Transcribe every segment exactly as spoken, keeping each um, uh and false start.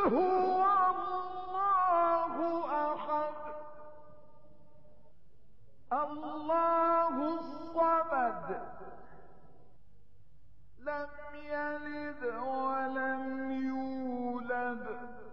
هو الله أحد الله الصمد لم يلد ولم يولد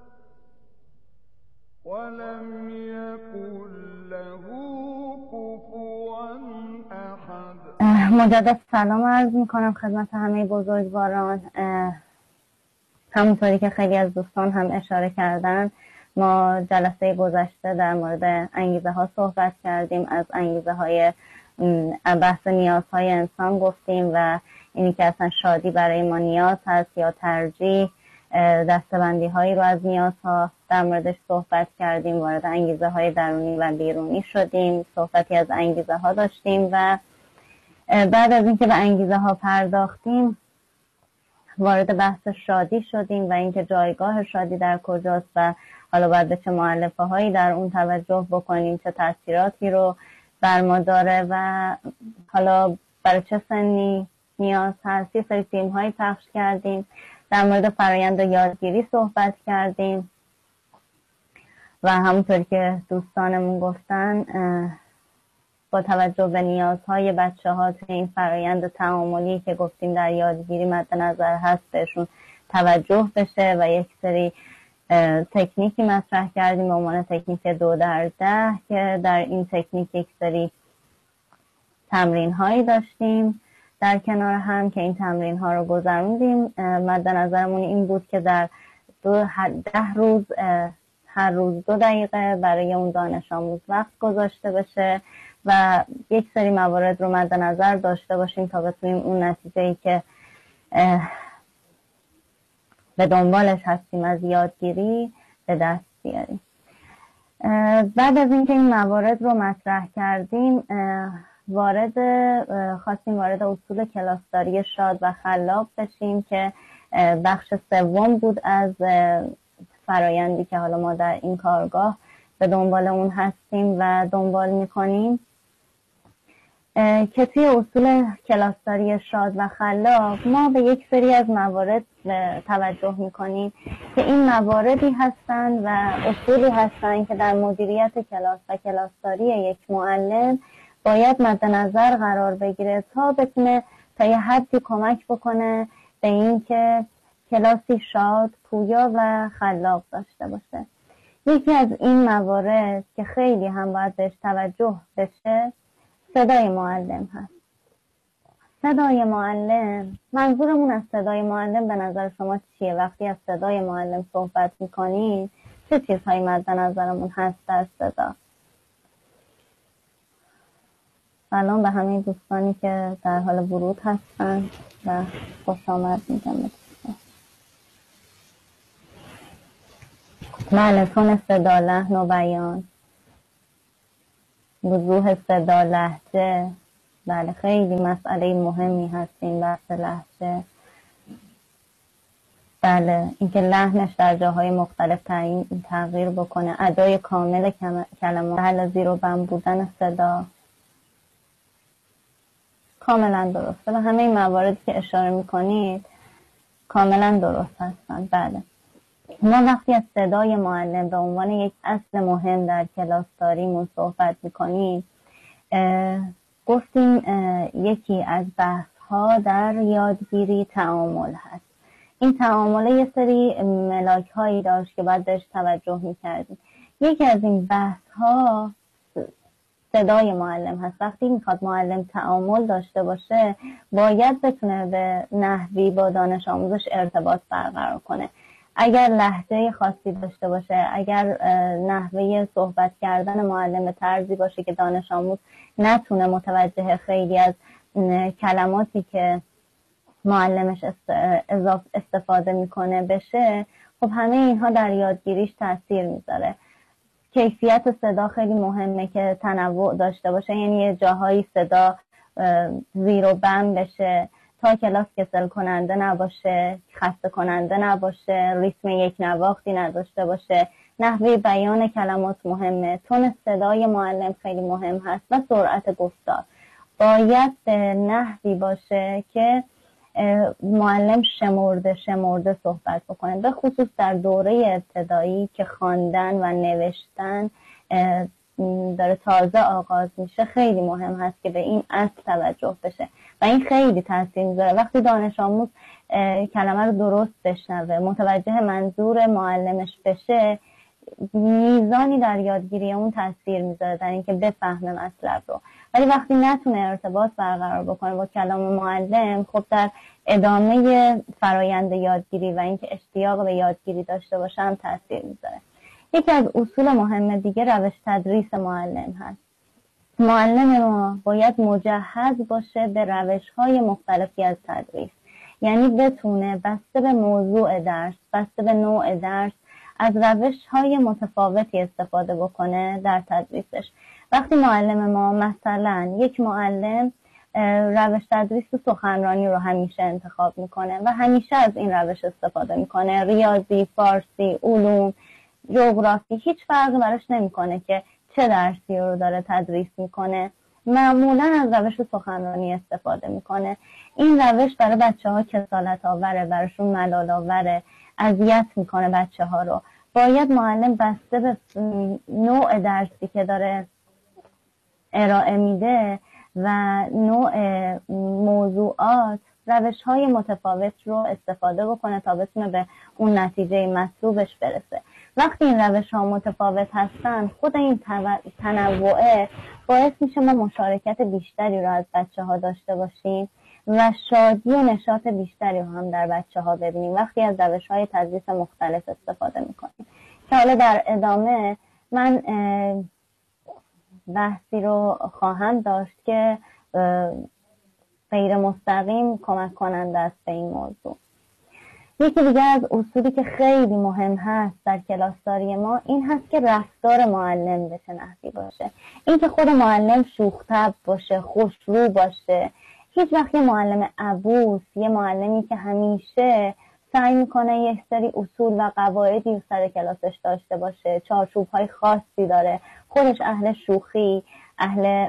ولم يكن له كفوا أحد. مجدد سلام عرض میکنم خدمت همه بزرگواران. همونطوری که خیلی از دوستان هم اشاره کردن، ما جلسه گذشته در مورد انگیزه ها صحبت کردیم، از انگیزه های بحث نیازهای انسان گفتیم و اینی که اصلا شادی برای ما نیاز هست یا ترجیح، دستبندی هایی رو از نیازها در موردش صحبت کردیم، وارد انگیزه های درونی و بیرونی شدیم، صحبتی از انگیزه ها داشتیم و بعد از اینکه به انگیزه ها پرداختیم وارد بحث شادی شدیم و اینکه جایگاه شادی در کجاست و حالا باید به چه مؤلفه هایی در اون توجه بکنیم، چه تاثیراتی رو بر ما داره و حالا برای چه سنی نیاز هست. یه سری فیلم هایی پخش کردیم، در مورد فرایند یادگیری صحبت کردیم و همونطوری که دوستانمون گفتن با توجه به نیازهای بچه ها توی این فرایند تعاملی که گفتیم در یادگیری مد نظر هست بهشون توجه بشه و یک سری تکنیکی مطرح کردیم به عنوان تکنیک دو در ده که در این تکنیک یک سری تمرین هایی داشتیم در کنار هم که این تمرین ها رو گذروندیم. مد نظرمون این بود که در دو ده روز هر روز دو دقیقه برای اون دانش آموز وقت گذاشته بشه و یک سری موارد رو مد نظر داشته باشیم تا بتونیم اون نتیجه‌ای که به دنبالش هستیم از یادگیری به دست بیاریم. بعد از اینکه این موارد رو مطرح کردیم وارد خواستیم وارد اصول کلاسداری شاد و خلاق بشیم که بخش سوم بود از فرایندی که حالا ما در این کارگاه به دنبال اون هستیم و دنبال میکنیم، که توی اصول کلاسداری شاد و خلاق ما به یک سری از موارد توجه میکنیم که این مواردی هستن و اصولی هستن که در مدیریت کلاس و کلاسداری یک معلم باید مد نظر قرار بگیره تا بتونه تا یه حدی کمک بکنه به این که کلاسی شاد، پویا و خلاق داشته باشه. یکی از این موارد که خیلی هم باید بهش توجه بشه صدای معلم هست. صدای معلم، منظورمون از صدای معلم به نظر شما چیه؟ وقتی از صدای معلم صحبت میکنین چه چیزهایی مد نظرمون هست در صدا؟ سلام به همه دوستانی که در حال ورود هستن و خوش آمد میگم به دوستان. بله، تون صدا، لحن و بیان، وضوح صدا، لهجه، بله خیلی مسئله مهمی هست این بحث لهجه. بله، اینکه لحنش در جاهای مختلف تعیین تغییر بکنه، ادای کامل کلمات، بله زیر و بم بودن صدا، کاملا درسته و همه این مواردی که اشاره میکنید کاملا درست هستن. بله، ما وقتی از صدای معلم به عنوان یک اصل مهم در کلاس داریمون صحبت میکنیم، گفتیم یکی از بحث ها در یادگیری تعامل هست. این تعامل یه سری ملاک هایی داشت که باید بهش توجه میکردیم. یکی از این بحث ها صدای معلم هست. وقتی میخواد معلم تعامل داشته باشه باید بتونه به نحوی با دانش آموزش ارتباط برقرار کنه. اگر لهجه خاصی داشته باشه، اگر نحوه صحبت کردن معلم طرزی باشه که دانش آموز نتونه متوجه خیلی از کلماتی که معلمش استفاده میکنه بشه، خب همه اینها در یادگیریش تاثیر میذاره. کیفیت صدا خیلی مهمه که تنوع داشته باشه، یعنی یه جاهایی صدا زیر و بم بشه تا کلاس کسل کننده نباشه، خسته کننده نباشه، ریتم یک نواختی نداشته باشه. نحوه بیان کلمات مهمه، تون صدای معلم خیلی مهم هست و سرعت گفتار باید به نحوی باشه که معلم شمرده شمرده صحبت بکنه، به خصوص در دوره ابتدایی که خواندن و نوشتن داره تازه آغاز میشه. خیلی مهم هست که به این اصل توجه بشه و این خیلی تاثیر میذاره. وقتی دانش آموز کلمه رو درست بشنوه، متوجه منظور معلمش بشه، میزانی در یادگیری اون تاثیر میذاره در اینکه بفهمه مطلب رو. ولی وقتی نتونه ارتباط برقرار بکنه با کلام معلم، خب در ادامه فرایند یادگیری و اینکه اشتیاق به یادگیری داشته باشه هم تاثیر میذاره. یکی از اصول مهم دیگه روش تدریس معلم هست. معلم ما باید مجهز باشه به روش‌های مختلفی از تدریس، یعنی بتونه بسته به موضوع درس، بسته به نوع درس، از روش‌های متفاوتی استفاده بکنه در تدریسش. وقتی معلم ما مثلا یک معلم روش تدریس سخنرانی رو همیشه انتخاب میکنه و همیشه از این روش استفاده میکنه، ریاضی، فارسی، علوم، جغرافی، هیچ فرقی براش نمیکنه که چه درسی رو داره تدریس میکنه، معمولا از روش سخنرانی استفاده میکنه. این روش برای بچه ها کسالت آوره، براشون ملال آوره، اذیت میکنه بچه ها رو. باید معلم بسته به نوع درسی که داره ارائه میده و نوع موضوعات روش های متفاوت رو استفاده بکنه تا بتونه به اون نتیجه مطلوبش برسه. وقتی این روش ها متفاوت هستن، خود این تنوع باعث میشه ما مشارکت بیشتری رو از بچه ها داشته باشیم و شادی و نشاط بیشتری رو هم در بچه ها ببینیم وقتی از روش های تدریس مختلف استفاده میکنیم. که حالا در ادامه من بحثی رو خواهم داشت که غیر مستقیم کمک کننده است به این موضوع. یکی دیگه از اصولی که خیلی مهم هست در کلاسداری ما این هست که رفتار معلم به چه نحوی باشه. این که خود معلم شوخ‌طبع باشه، خوشرو باشه. هیچ وقت یه معلم عبوس، یه معلمی که همیشه سعی میکنه یک سری اصول و قواعدی سر کلاسش داشته باشه، چارچوب‌های خاصی داره، خودش اهل شوخی، اهل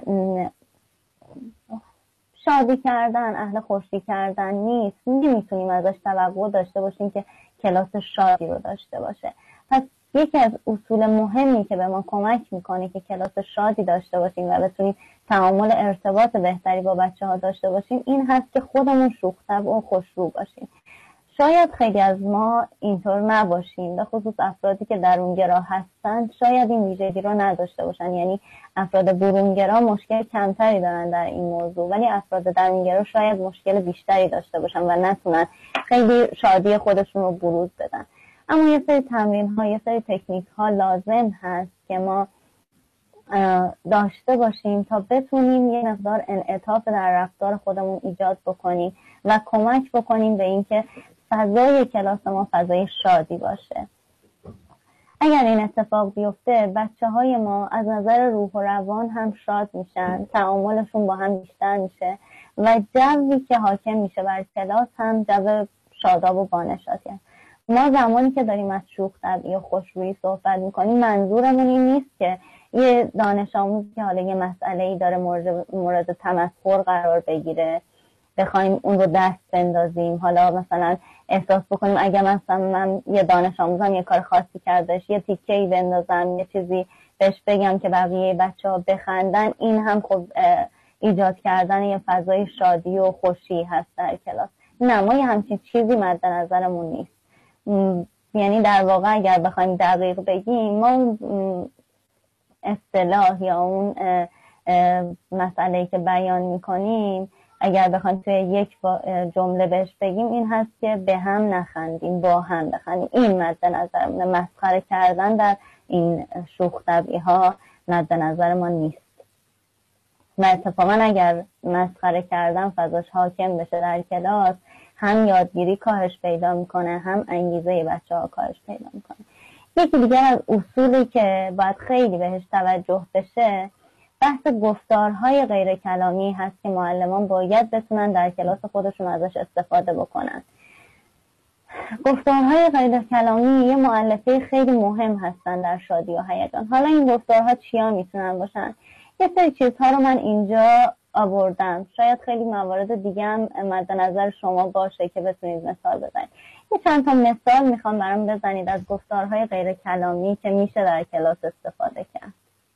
شادی کردن، اهل خوشی کردن نیست. نمیتونیم ازش توقع داشته باشیم که کلاس شادی رو داشته باشه. پس یکی از اصول مهمی که به ما کمک میکنه که کلاس شادی داشته باشیم و بتونیم تعامل ارتباط بهتری با بچه ها داشته باشیم این هست که خودمون شوخ‌طبع و خوشرو باشیم. شاید خیلی از ما اینطور نباشیم، به خصوص افرادی که درونگرا هستن شاید این ویژگی رو نداشته باشن، یعنی افراد برونگرا مشکل کمتری دارن در این موضوع، ولی افراد درونگرا شاید مشکل بیشتری داشته باشن و نتونن خیلی شادی خودشون رو بروز بدن. اما یه سری تمرین ها، یه سری تکنیک ها لازم هست که ما داشته باشیم تا بتونیم یه مقدار انعطاف در رفتار خودمون ایجاد بکنیم و کمک بکنیم به اینکه فضای کلاس ما فضای شادی باشه. اگر این اتفاق بیفته بچه های ما از نظر روح و روان هم شاد میشن، تعاملشون با هم بیشتر میشه و جوی که حاکم میشه بر کلاس هم جو شاداب و بانشاطی هست. ما زمانی که داریم از شوخ‌طبعی و خوشرویی صحبت میکنیم منظورمون این نیست که یه دانش آموز که حالا یه مسئله‌ای داره مورد, مورد تمسخر قرار بگیره بخوایم اون رو دست بندازیم، حالا مثلا احساس بکنیم اگه مثلا من یه دانش آموزم یه کار خاصی کردش یه تیکه‌ای بندازم، یه چیزی بهش بگم که بقیه بچه‌ها بخندن، این هم خب ایجاد کردن یه فضای شادی و خوشی هست در کلاس. نه، ما یه همچین چیزی مد نظرمون نیست. یعنی در واقع اگر بخوایم دقیق بگیم ما اصطلاح یا اون مسئله‌ای که بیان می‌کنیم اگر بخوایم توی یک جمله بهش بگیم این هست که به هم نخندیم، با هم بخندیم. این مد نظرمونه. مسخره کردن در این شوخ طبعی ها مد نظر ما نیست. و اتفاقا اگر مسخره کردن فضاش حاکم بشه در کلاس هم یادگیری کاهش پیدا میکنه هم انگیزه بچه ها کاهش پیدا میکنه. یکی دیگر از اصولی که باید خیلی بهش توجه بشه بحث گفتارهای غیر کلامی هست که معلمان باید بتونن در کلاس خودشون ازش استفاده بکنن. گفتارهای غیر کلامی یه مؤلفه خیلی مهم هستن در شادی و هیجان. حالا این گفتارها چیا میتونن باشن؟ یه سری چیزها رو من اینجا آوردم، شاید خیلی موارد دیگه هم مد نظر شما باشه که بتونید مثال بزنید. یه چند تا مثال میخوام برام بزنید از گفتارهای غیر کلامی که میشه در کلاس استفاده کرد.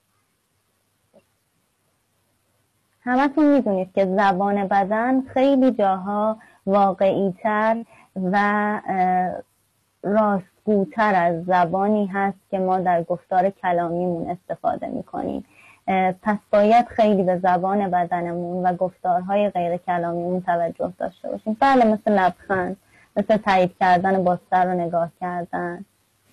همتون میدونید که زبان بدن خیلی جاها واقعی‌تر و راستگوتر از زبانی هست که ما در گفتار کلامیمون استفاده میکنیم. پس باید خیلی به زبان بدنمون و گفتارهای غیر کلامیمون توجه داشته باشیم. بله، مثل لبخند، مثل تایید کردن با سر رو نگاه کردن.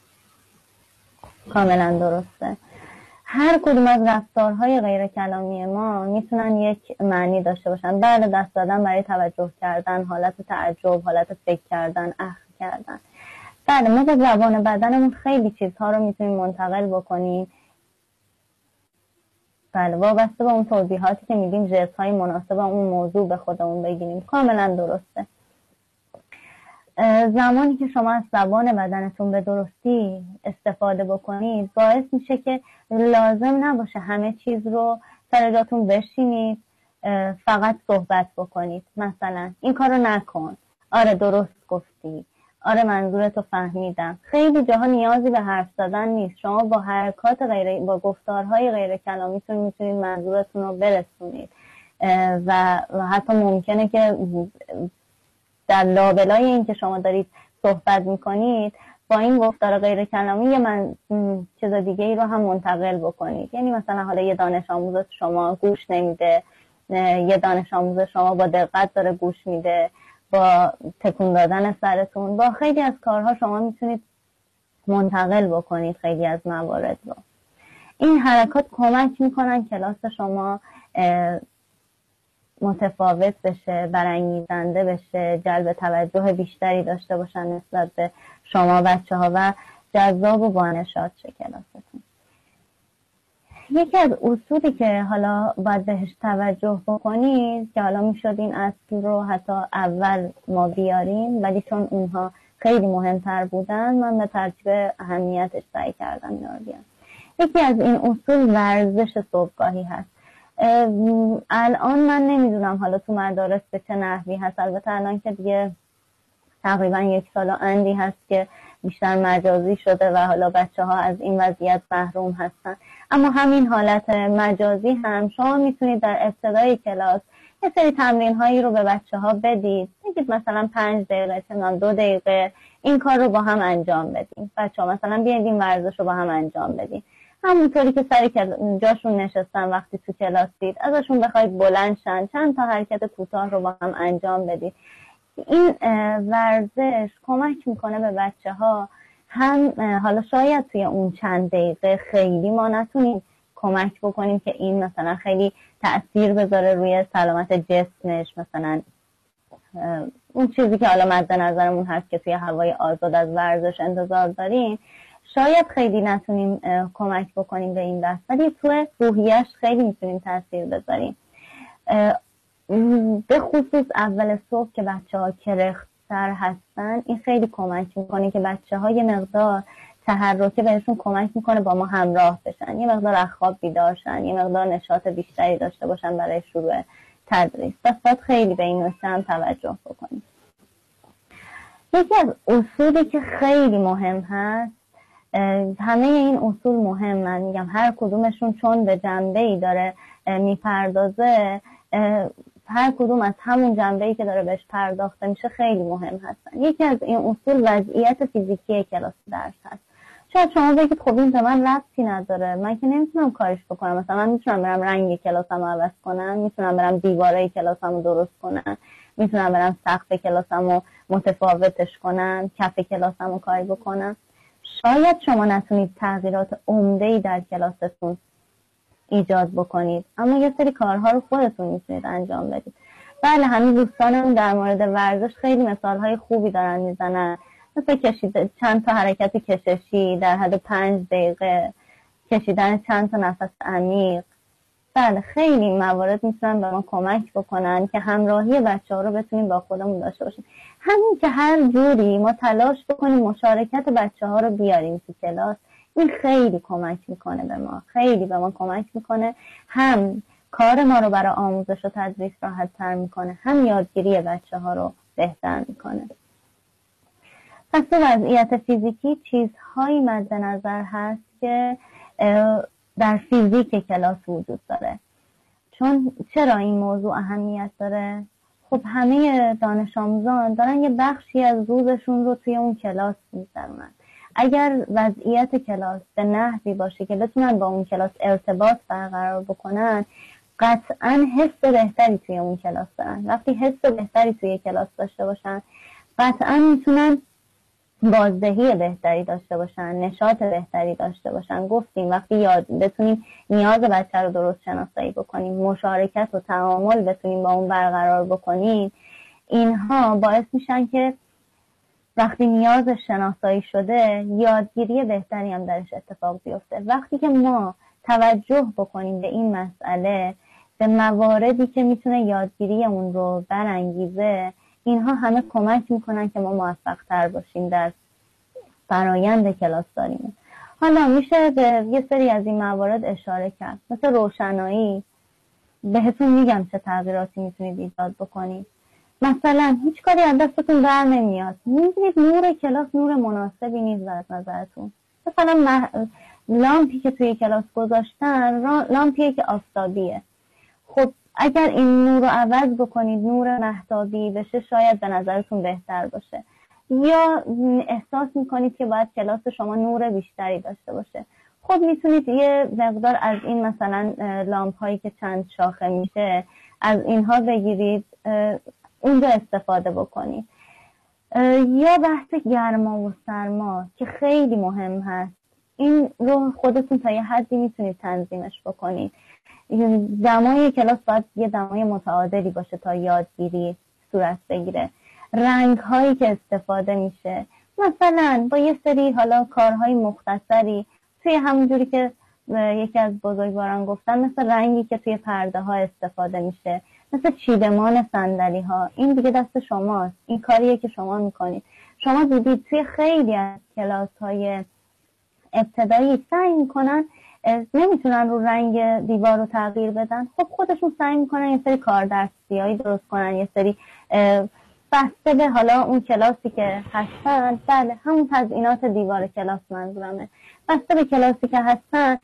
کاملا درسته. هر کدوم از رفتارهای غیر کلامی ما میتونن یک معنی داشته باشن. بله، دست دادن برای توجه کردن، حالت تعجب، حالت فکر کردن، اخم کردن. بله، ما به زبان بدنمون خیلی چیزها رو میتونیم منتقل بکنیم. بله، وابسته به اون توضیحاتی که میدیم ژست های مناسب اون موضوع به خودمون بگیریم. کاملا درسته. زمانی که شما از زبان بدنتون به درستی استفاده بکنید باعث میشه که لازم نباشه همه چیز رو سر جاتون بشینید فقط صحبت بکنید. مثلا این کار رو نکن، آره درست گفتی، آره منظورتو فهمیدم. خیلی جاها نیازی به حرف زدن نیست. شما با حرکات غیر با گفتارهای غیر کلامیتون میتونید منظورتون رو برسونید و حتی ممکنه که در لابلای این که شما دارید صحبت میکنید با این گفتار غیر کلامی یه من چیز دیگه ای رو هم منتقل بکنید. یعنی مثلا حالا یه دانش آموز شما گوش نمیده، یه دانش آموز شما با دقت داره گوش میده، با تکون دادن سرتون، با خیلی از کارها شما میتونید منتقل بکنید خیلی از موارد رو. این حرکات کمک میکنن کلاس شما متفاوت بشه، برانگیزنده بشه، جلب توجه بیشتری داشته باشن نسبت به شما بچه ها و جذاب و بانشاد شه کلاستون. یکی از اصولی که حالا باید بهش توجه بکنید که حالا میشد این اصل رو حتی اول ما بیاریم ولی چون اونها خیلی مهمتر بودن من به ترتیب اهمیتش سعی کردم اینا رو بیارم. یکی از این اصول ورزش صبحگاهی هست. الان من نمیدونم حالا تو مدارس به چه نحوی هست، البته الان که دیگه تقریبا یک سال و اندی هست که بیشتر مجازی شده و حالا بچه ها از این وضعیت محروم هستن، اما همین حالت مجازی هم شما میتونید در ابتدای کلاس یه سری تمرین هایی رو به بچه ها بدید. بگید مثلا پنج دقیقه چنان دو دقیقه این کار رو با هم انجام بدیم. بچه ها مثلا بیاید این ورزش رو با هم انجام بدیم. همونطوری که سری که جاشون نشستن وقتی تو کلاس دید ازشون بخواید بلند شن، چند تا حرکت کوتاه رو با هم انجام بدید. این ورزش کمک میکنه به بچه ها هم حالا شاید توی اون چند دقیقه خیلی ما نتونیم کمک بکنیم که این مثلا خیلی تأثیر بذاره روی سلامت جسمش، مثلا اون چیزی که حالا مد نظرمون هست که توی هوای آزاد از ورزش انتظار داریم شاید خیلی نتونیم کمک بکنیم به این بحث، ولی توی روحیش خیلی میتونیم تأثیر بذاریم. به خصوص اول صبح که بچه ها کرخت‌تر هستن این خیلی کمک میکنه که بچه ها یه مقدار تحرکه بهشون کمک میکنه با ما همراه بشن، یه مقدار از خواب بیدار شن، یه مقدار نشاط بیشتری داشته باشن برای شروع تدریس. پس باید خیلی به این نکته هم توجه بکنیم. یکی از اصولی که خیلی مهم هست، همه این اصول مهمن، میگم هر کدومشون چون به جنبه‌ای داره میپردازه، هر کدوم از همون جنبه‌ای که داره بهش پرداخته میشه خیلی مهم هستن. یکی از این اصول وضعیت فیزیکی کلاس درس هست. شاید شما بگید خب این به من ربطی نداره، من که نمیتونم کارش بکنم، مثلا من میتونم برم رنگ کلاسمو عوض کنم، میتونم برم دیواره کلاسمو درست کنم، میتونم برم سقف کلاسمو متفاوتش کنم، کف کلاسمو کاری بکنم. شاید شما نتونید تغییرات عمده‌ای در کلاستون ایجاد بکنید، اما یه سری کارها رو خودتون میتونید انجام بدید. بله، همین دوستانم در مورد ورزش خیلی مثالهای خوبی دارن میزنن، مثل کشیده چند تا حرکت کششی در حد پنج دقیقه، کشیدن چند تا نفس عمیق. بله، خیلی موارد میتونن به ما کمک بکنن که همراهی بچه ها رو بتونیم با خودمون داشته باشیم. همین که هر جوری ما تلاش بکنیم مشارکت بچه ها رو بیاریم تو کلاس، این خیلی کمک میکنه به ما، خیلی به ما کمک میکنه. هم کار ما رو برای آموزش و تدریس راحت تر میکنه، هم یادگیری بچه ها رو بهتر میکنه. پس تو وضعیت فیزیکی چیزهایی مد نظر هست که در فیزیک کلاس وجود داره. چون چرا این موضوع اهمیت داره؟ خب همه دانش آموزان دارن یه بخشی از روزشون رو توی اون کلاس می‌گذرونن. اگر وضعیت کلاس به نحوی باشه که بتونن با اون کلاس ارتباط برقرار بکنن، قطعاً حس بهتری توی اون کلاس دارن. وقتی حس بهتری توی کلاس داشته باشن، قطعاً میتونن بازدهی بهتری داشته باشن، نشاط بهتری داشته باشن. گفتیم وقتی یاد بتونیم نیاز بچه رو درست شناسایی بکنیم، مشارکت و تعامل بتونیم با اون برقرار بکنیم، اینها باعث میشن که وقتی نیاز شناسایی شده، یادگیری بهتری هم درش اتفاق بیفته. وقتی که ما توجه بکنیم به این مسئله، به مواردی که میتونه یادگیری اون رو برانگیزه، اینها همه کمک میکنن که ما موفق تر باشیم در فرایند کلاس داریم. حالا میشه به یه سری از این موارد اشاره کرد، مثل روشنایی. بهتون میگم چه تغییراتی میتونید ایجاد بکنید. مثلا هیچ کاری از دستتون بر نمیاد، میبینید نور کلاس نور مناسبی نیست از نظرتون. مثلا مح... لامپی که توی کلاس گذاشتن را... لامپیه که آفتابیه. خب اگر این نور رو عوض بکنید، نور مهتابی بشه، شاید به نظرتون بهتر باشه. یا احساس میکنید که باید کلاس شما نور بیشتری داشته باشه، خب میتونید یه مقدار از این مثلا لامپ هایی که چند شاخه میشه، از اینها بگیرید، اونجا استفاده بکنید. یا بحث گرما و سرما که خیلی مهم هست، این رو خودتون تا یه حدی میتونید تنظیمش بکنید. دمای کلاس باید یه دمای متعادلی باشه تا یادگیری صورت بگیره. رنگ هایی که استفاده میشه، مثلا با یه سری حالا کارهای مختصری توی همونجوری که یکی از بزرگواران گفتن، مثل رنگی که توی پرده ها استفاده میشه، مثل چیدمان صندلی ها، این دیگه دست شماست، این کاریه که شما میکنید. شما دیدید توی خیلی از کلاس های ابتدایی سعی میکنن نمیتونن رو رنگ دیوار رو تغییر بدن، خب خودشون سعی میکنن یه سری کاردستیایی درست کنن، یه سری بسته به حالا اون کلاسی که هستن. بله، همون تزیینات دیوار کلاس منظورمه، بسته به کلاسی که هستن.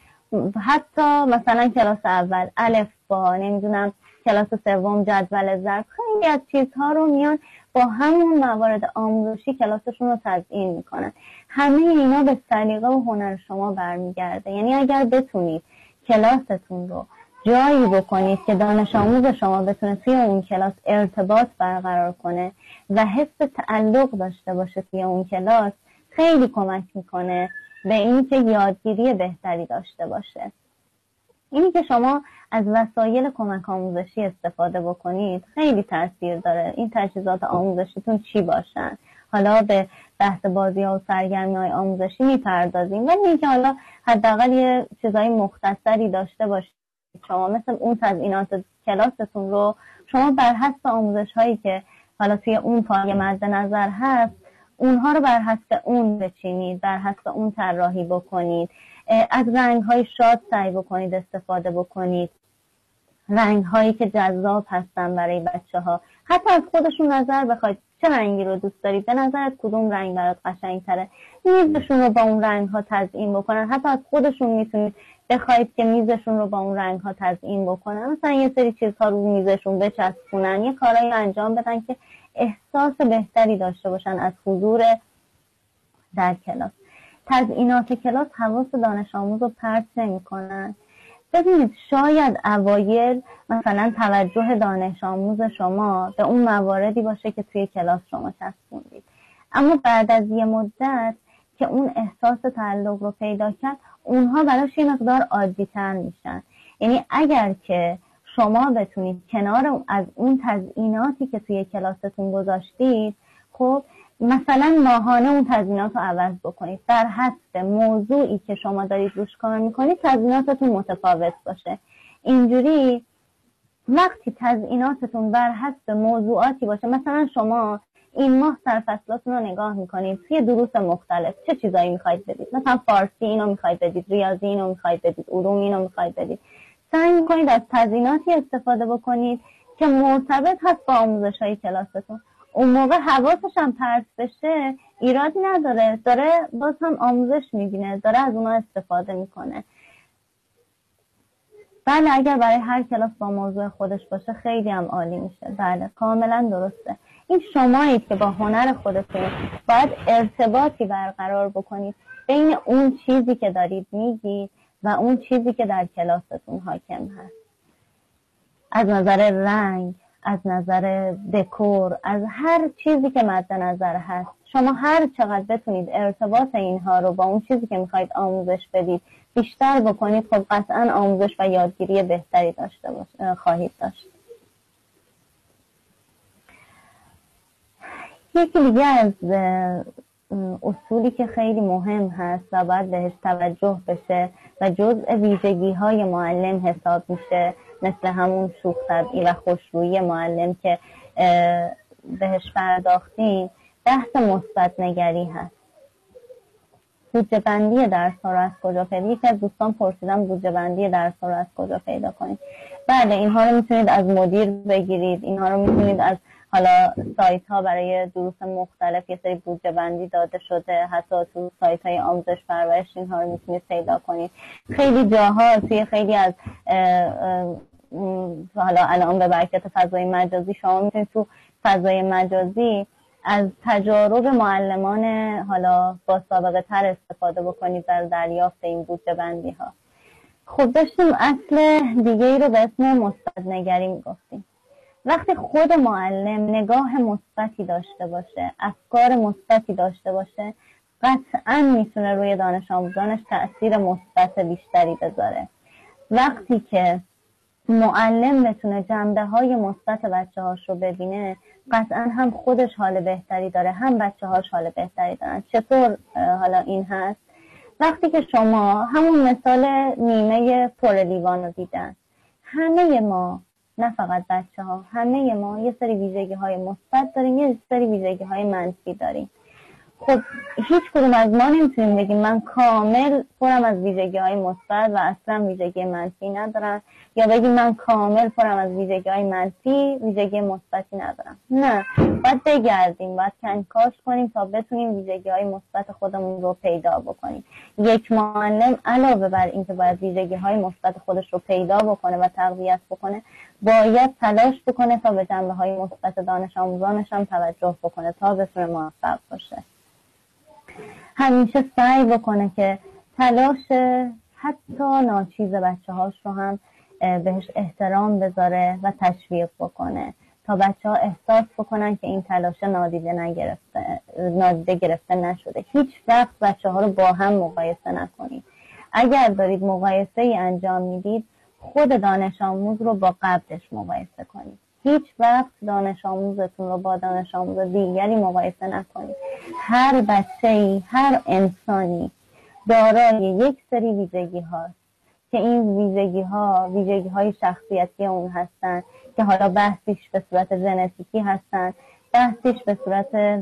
حتی مثلا کلاس اول الف با، نمیدونم کلاس سوم جدول ضرب، خیلی از چیزها رو میان با همون موارد آموزشی کلاسشون رو تزیین میکنن. همه اینا به سلیقه و هنر شما برمیگرده. یعنی اگر بتونید کلاستون رو جایی بکنید که دانش آموز شما بتونه توی اون کلاس ارتباط برقرار کنه و حس تعلق داشته باشه توی اون کلاس، خیلی کمک میکنه به این که یادگیری بهتری داشته باشه. اینی که شما از وسایل کمک آموزشی استفاده بکنید خیلی تاثیر داره. این تجهیزات آموزشیتون چی باشن؟ حالا به بحث بازی ها و سرگرمی های آموزشی میپردازیم، ولی اینکه حالا حداقل یه چیزای مختصری داشته باشید. شما مثل اون تزیینات کلاستون رو شما بر حسب آموزش هایی که حالا توی اون پایه مد نظر هست، اونها رو بر حسب اون بچینید، بر حسب اون طراحی بکنید. از رنگ های شاد سعی بکنید استفاده بکنید، رنگ هایی که جذاب هستن برای بچه ها. حتی از خودشون نظر بخواید چه رنگی رو دوست دارید، به نظرت کدوم رنگ برات قشنگ تره، میزشون رو با اون رنگ ها تزیین بکنن. حتی از خودشون میتونید بخواید که میزشون رو با اون رنگ ها تزیین بکنن، مثلا یه سری چیزها رو میزشون بچسبونن، یه کارایی انجام بدن که احساس بهتری داشته باشن از حضور در کلاس. تزیینات کلاس حواس دانش آموز رو پرت نمی‌کنن. ببینید شاید اوایل مثلا توجه دانش آموز شما به اون مواردی باشه که توی کلاس شما چسبوندید، اما بعد از یه مدت که اون احساس تعلق رو پیدا کرد، اونها براش یه مقدار عادی‌تر میشن. یعنی اگر که شما بتونید کنار از اون تزییناتی که توی کلاستون گذاشتید، خب مثلا ماهانه اون تزیینات رو عوض بکنید، در حسب موضوعی که شما دارید روش کار میکنید تزییناتتون متفاوت باشه. اینجوری وقتی تزییناتتون بر حسب موضوعاتی باشه، مثلا شما این ماه سرفصلاتون رو نگاه میکنید توی دروس مختلف چه چیزایی میخواید بدید، مثلا فارسی اینو میخواید بدید، ریاضی اینو میخواید بدید، علوم اینو میخواید بدید، سعی میکنید از تزییناتی استفاده بکنید که مرتبط هست با آموزش های کلاستون. اون موقع حواسش هم پرت بشه ایرادی نداره، داره باز هم آموزش میبینه، داره از اونا استفاده میکنه. بله اگر برای هر کلاس با موضوع خودش باشه خیلی هم عالی میشه. بله کاملا درسته. این شمایید که با هنر خودتون باید ارتباطی برقرار بکنید بین اون چیزی که دارید میگید و اون چیزی که در کلاستون حاکم هست. از نظر رنگ، از نظر دکور، از هر چیزی که مد نظر هست، شما هر چقدر بتونید ارتباط اینها رو با اون چیزی که میخواید آموزش بدید بیشتر بکنید، خب قطعا آموزش و یادگیری بهتری داشته باش خواهید داشت. یکی دیگه از اصولی که خیلی مهم هست و باید بهش توجه بشه و جزء ویژگی های معلم حساب میشه، مثل همون شوخ طبعی و خوشرویی معلم که بهش پرداختیم، بحث مثبت نگری هست. بودجه بندی درس ها رو از کجا پیدا؟ یکی از دوستان پرسیدن بودجه بندی درس ها رو از کجا پیدا کنید. بله اینها رو میتونید از مدیر بگیرید، اینها رو میتونید از حالا سایت ها برای دروس مختلف یه سری بودجه بندی داده شده، حتی تو سایت های آموزش پرورش اینها رو میتونید پیدا کنید. خیلی جاها توی خیلی از اه اه حالا الان به برکت فضای مجازی شما میتونید تو فضای مجازی از تجارب معلمان حالا با سابقه تر استفاده بکنید در دریافت این بودجه بندی ها. خب داشتیم اصل دیگه ای رو به اسم مثبت نگری میگفتیم. وقتی خود معلم نگاه مثبتی داشته باشه، افکار مثبتی داشته باشه، قطعاً میتونه روی دانش آموزانش تأثیر مثبت بیشتری بذاره. وقتی که معلم بتونه جنبه های مثبت بچه هاش رو ببینه، قطعا هم خودش حال بهتری داره، هم بچه هاش حال بهتری دارن. چطور حالا این هست؟ وقتی که شما همون مثال نیمه پر لیوان رو دیدن، همه ما، نه فقط بچه ها، همه ما یه سری ویژگی های مثبت داریم، یه سری ویژگی های منفی داریم. خب هیچ کدوم از ما نمیتونیم بگیم من کامل پرم از ویژگی های مثبت و اصلا ویژگی منفی ندارم، یا بگیم من کامل پرم از ویژگی های منفی ویژگی مثبتی ندارم. نه، باید بگردیم، باید کنکاش کنیم تا بتونیم ویژگی های مثبت خودمون رو پیدا بکنیم. یک معلم علاوه بر اینکه باید ویژگی های مثبت خودش رو پیدا بکنه و تقویت بکنه، باید تلاش بکنه تا به جنبه های مثبت دانش آموزانش هم توجه بکنه تا بتونه موفق باشه. همیشه سعی بکنه که تلاش حتی ناچیز بچه هاش رو هم بهش احترام بذاره و تشویق بکنه تا بچه ها احساس بکنن که این تلاش نادیده نگرفته نادیده گرفته نشده. هیچ وقت بچه ها رو با هم مقایسه نکنید. اگر دارید مقایسه ای انجام میدید، خود دانش آموز رو با قبلش مقایسه کنید. هیچ وقت دانش آموزتون رو با دانش آموز دیگری مقایسه نکنید. هر بچه‌ای، هر انسانی دارای یک سری ویژگی هاست که این ویژگی ها ویژگی های شخصیتی اون هستن که حالا بحثیش به صورت ژنتیکی هستن، بحثیش به صورت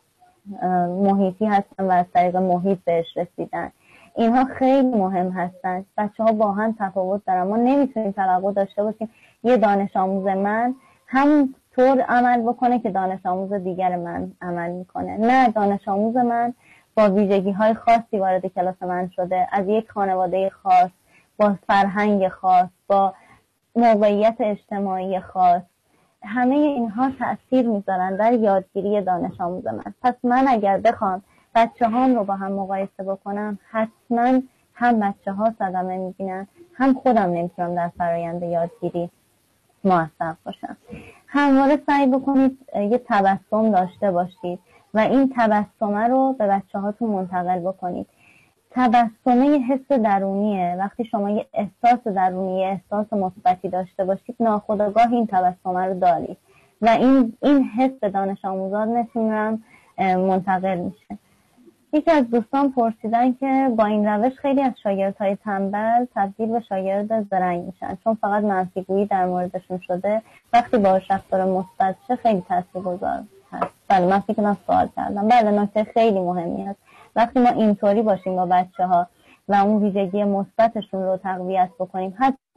محیطی هستن و از طریق محیط بهش رسیدن. اینها خیلی مهم هستن. بچه ها با هم تفاوت دارن. ما نمیتونیم توقع داشته باشیم یه دانش آموز من همون طور عمل بکنه که دانش آموز دیگر من عمل میکنه. نه، دانش آموز من با ویژگی های خاصی وارد کلاس من شده، از یک خانواده خاص، با فرهنگ خاص، با موقعیت اجتماعی خاص. همه اینها تأثیر میذارن در یادگیری دانش آموز من. پس من اگر بخوام بچه هام رو با هم مقایسه بکنم، حتما هم بچه ها صدمه میبینن، هم خودم نمیتونم در فرآیند یادگیری موفق باشم. همواره سعی بکنید یه تبسم داشته باشید و این تبسمه رو به بچه هاتون منتقل بکنید. تبسمه حس درونیه. وقتی شما یه احساس درونی، احساس مثبتی داشته باشید، ناخودآگاه این تبسمه رو دارید و این این حس به دانش آموزانتون هم منتقل میشه. یکی از دوستان پرسیدن که با این روش خیلی از شاگردهای تنبل تبدیل به شاگرد زرنگ میشن چون فقط منفیگویی در موردشون شده، وقتی باهاش رفتار مثبت شه خیلی تاثیرگذار هست. بله، من فکر کنم سوال کردم. بله، نکته خیلی مهمی هست. وقتی ما اینطوری باشیم با بچه ها و اون ویژگی مثبتشون رو تقویت بکنیم، حتی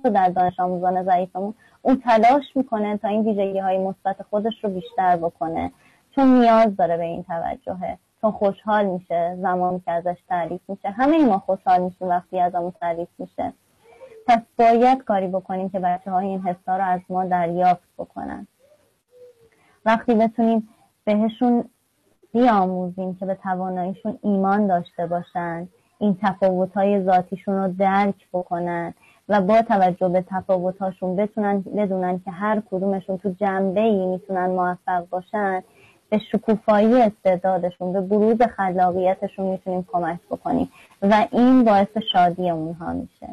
حتی در دانش آموزان ضعیفمون اون تلاش میکنه تا این ویژگی های مثبت خودش رو بیشتر بکنه، چون نیاز داره به این توجهه، چون خوشحال میشه زمانی که ازش تعریف میشه. همه ما خوشحال میشیم وقتی ازمون تعریف میشه. پس باید کاری بکنیم که بچه های این حسا رو از ما دریافت بکنن. وقتی بتونیم بهشون بیاموزیم که به تواناییشون ایمان داشته باشن، این تفاوت‌های ذاتیشون رو درک بکنن و با توجه به تفاوت‌هاشون بتونن بدونن که هر کدومشون تو جنبه‌ای میتونن موفق باشن، به شکوفایی استعدادشون، به بروز خلاقیتشون میتونیم کمک بکنیم و این باعث شادی اونها میشه.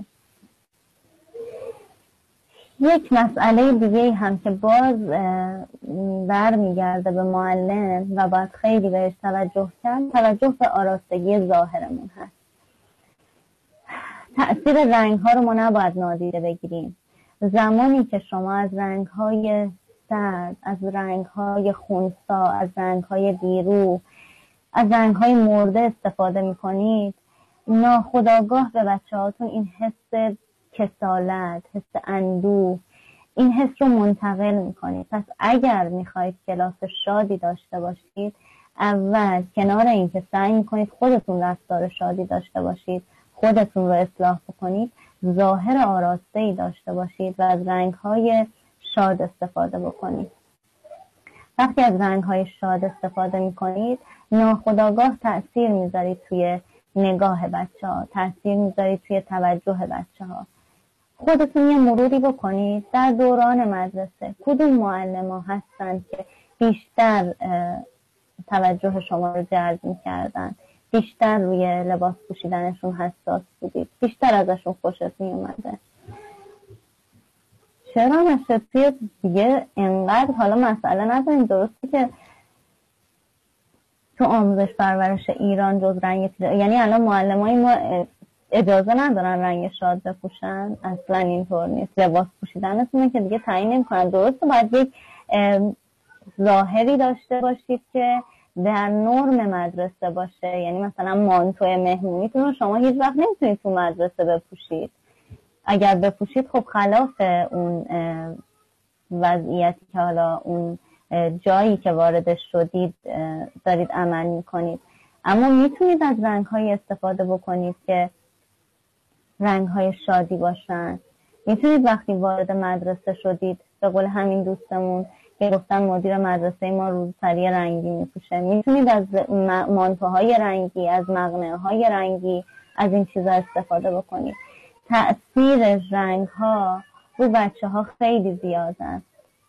یک مسئله دیگه هم که باز برمیگرده به معلم و باید خیلی بهش توجه کرد، توجه به آراستگی ظاهرمون هست. تأثیر رنگ ها رو ما نباید نادیده بگیریم. زمانی که شما از رنگ های سرد، از رنگ های خنثی، از رنگ های بیروح، از رنگ های مرده استفاده میکنید، ناخودآگاه به بچه هاتون این حس کسالت، حس اندوه، این حس رو منتقل میکنید. پس اگر میخواید کلاس شادی داشته باشید، اول کنار این که سعی میکنید خودتون رفتار شادی داشته باشید، خودتون رو اصلاح بکنید، ظاهر آراسته‌ای داشته باشید و از رنگ‌های شاد استفاده بکنید. وقتی از رنگ‌های شاد استفاده میکنید، ناخودآگاه تأثیر میذارید توی نگاه بچه‌ها، تأثیر میذارید توی توجه بچه‌ها. خودتون یه مروری بکنید در دوران مدرسه، کدوم معلم‌ها هستن که بیشتر توجه شما رو جلب می‌کردن، بیشتر روی لباس پوشیدنشون حساس بودید، بیشتر ازشون خوشت میومده. چرا نشد دیگه انقدر حالا مسئله نداریم. درسته که تو آموزش پرورش ایران جز رنگ تیره، یعنی الان معلمای ما اجازه ندارن رنگ شاد بپوشن، اصلا اینطور نیست. لباس پوشیدنتونه که دیگه تعیین نمی‌کنن. درسته باید یک ظاهری داشته باشید که در نرم مدرسه باشه، یعنی مثلا مانتوی مهمونیتون رو شما هیچ وقت نمیتونید تو مدرسه بپوشید. اگر بپوشید خب خلاف اون وضعیتی که حالا اون جایی که واردش شدید دارید عمل میکنید. اما میتونید از رنگ‌های استفاده بکنید که رنگ‌های شادی باشن. میتونید وقتی وارد مدرسه شدید، به قول همین دوستمون که گفتن مدیر مدرسه ما روسری رنگی میپوشه، میتونید از مانتوهای رنگی، از مقنعه‌های رنگی، از این چیزا استفاده بکنید. تأثیر رنگ‌ها رو بچه‌ها خیلی زیاد است.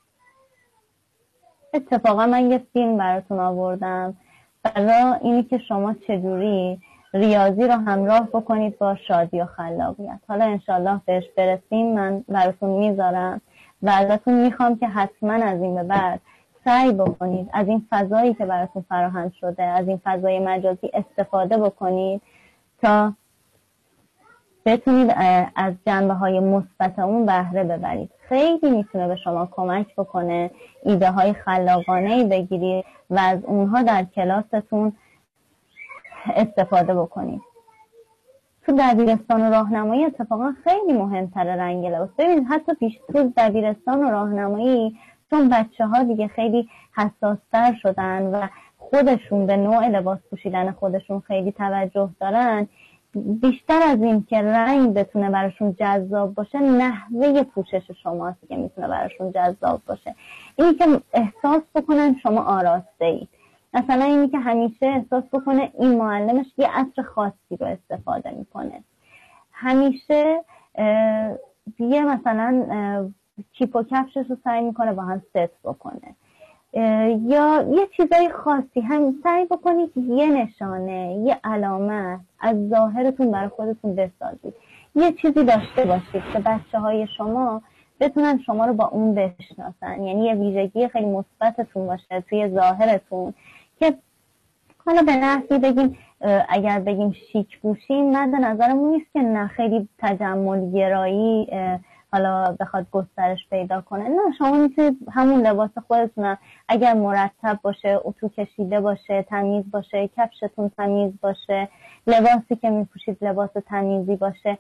اتفاقا من یه فیلم براتون آوردم برای اینی که شما چجوری ریاضی رو همراه بکنید با شادی و خلاقیت. حالا انشالله بهش برسیم، من براتون میذارم و ازتون میخوام که حتما از این به بعد سعی بکنید از این فضایی که براتون فراهم شده، از این فضای مجازی استفاده بکنید تا بتونید از جنبه های مثبت اون بهره ببرید. خیلی میتونه به شما کمک بکنه ایده های خلاقانه‌ای بگیرید و از اونها در کلاستون استفاده بکنید. تو دبیرستان و راهنمایی اتفاقا خیلی مهمتر رنگ لباس. ببینید حتی پیش تو دبیرستان و راهنمایی، چون بچه ها دیگه خیلی حساستر شدن و خودشون به نوع لباس پوشیدن خودشون خیلی توجه دارن، بیشتر از این که رنگ بتونه براشون جذاب باشه، نحوه پوشش شماست که میتونه براشون جذاب باشه. اینی که احساس بکنن شما آراسته اید. مثلا اینی که همیشه احساس بکنه این معلمش یه عطر خاصی رو استفاده میکنه، همیشه یه مثلا کیپ و کفشش رو سعی میکنه با هم ست بکنه، یا یه چیزای خاصی هم سعی بکنید یه نشانه، یه علامت از ظاهرتون برای خودتون بسازید. یه چیزی داشته باشید که بچه های شما بتونن شما رو با اون بشناسن، یعنی یه ویژگی خیلی مثبتتون باشه توی ظاهرتون که حالا به نحوی بگیم، اگر بگیم شیک پوشین، مد نظرمون نیست که نه خیلی تجمل گرایی حالا بخواد گسترش پیدا کنه. نه، شما میتونید همون لباس خودتون اگر مرتب باشه، اتو کشیده باشه، تمیز باشه، کفشتون تمیز باشه، لباسی که میپوشید لباس تمیزی باشه،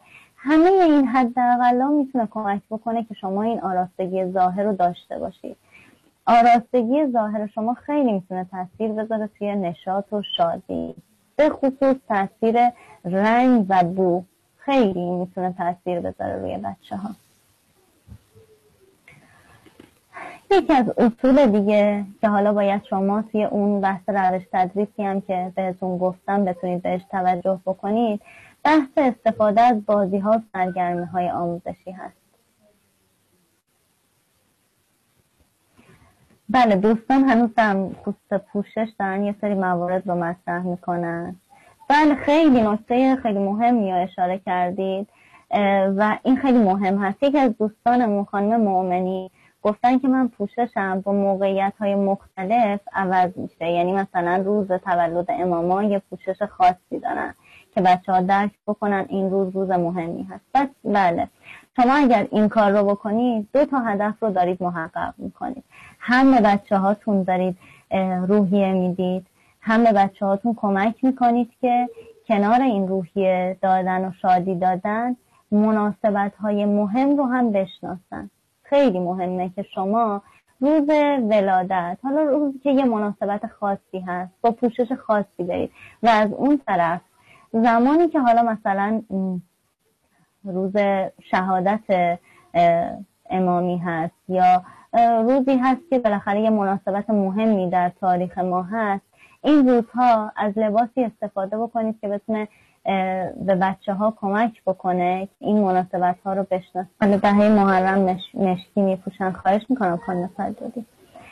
همه این حداقل میتونه کمک بکنه که شما این آراستگی ظاهر رو داشته باشید. آراستگی ظاهر شما خیلی میتونه تاثیر بذاره توی نشاط و شادی، به خصوص تاثیر رنگ و بو خیلی میتونه تاثیر بذاره روی بچه ها. یکی از اصول دیگه که حالا باید شما توی اون بحث روش تدریسی هم که بهتون گفتم بتونید بهش توجه بکنید، بحث استفاده از بازی ها و سرگرمی های آموزشی هست. بله دوستان هنوز هم خصوص پوشش دارن یه سری موارد رو مطرح میکنن. بله خیلی نکته خیلی مهمی رو اشاره کردید و این خیلی مهم هست. یکی از دوستانمون خانم مؤمنی گفتن که من پوششم با موقعیت های مختلف عوض میشه، یعنی مثلا روز تولد اماما یه پوشش خاصی دارن که بچه ها درک بکنن این روز روز مهمی هست. بس بله شما اگر این کار رو بکنید دو تا هدف رو دارید محقق میکنید، هم به بچه هاتون دارید روحیه میدید، هم به بچه هاتون کمک میکنید که کنار این روحیه دادن و شادی دادن مناسبت های مهم رو هم بشناسن. خیلی مهمه که شما روز ولادت، حالا روزی که یه مناسبت خاصی هست با پوشش خاصی برید و از اون طرف زمانی که حالا مثلا روز شهادت امامی هست یا روزی هست که بالاخره یه مناسبت مهمی در تاریخ ما هست، این روزها از لباسی استفاده بکنید که بتونه به بچه ها کمک بکنه که این مناسبت ها رو بشناسن. حالا دهه محرم مش... مشکی میپوشن، خواهش میکنم خانم سجادی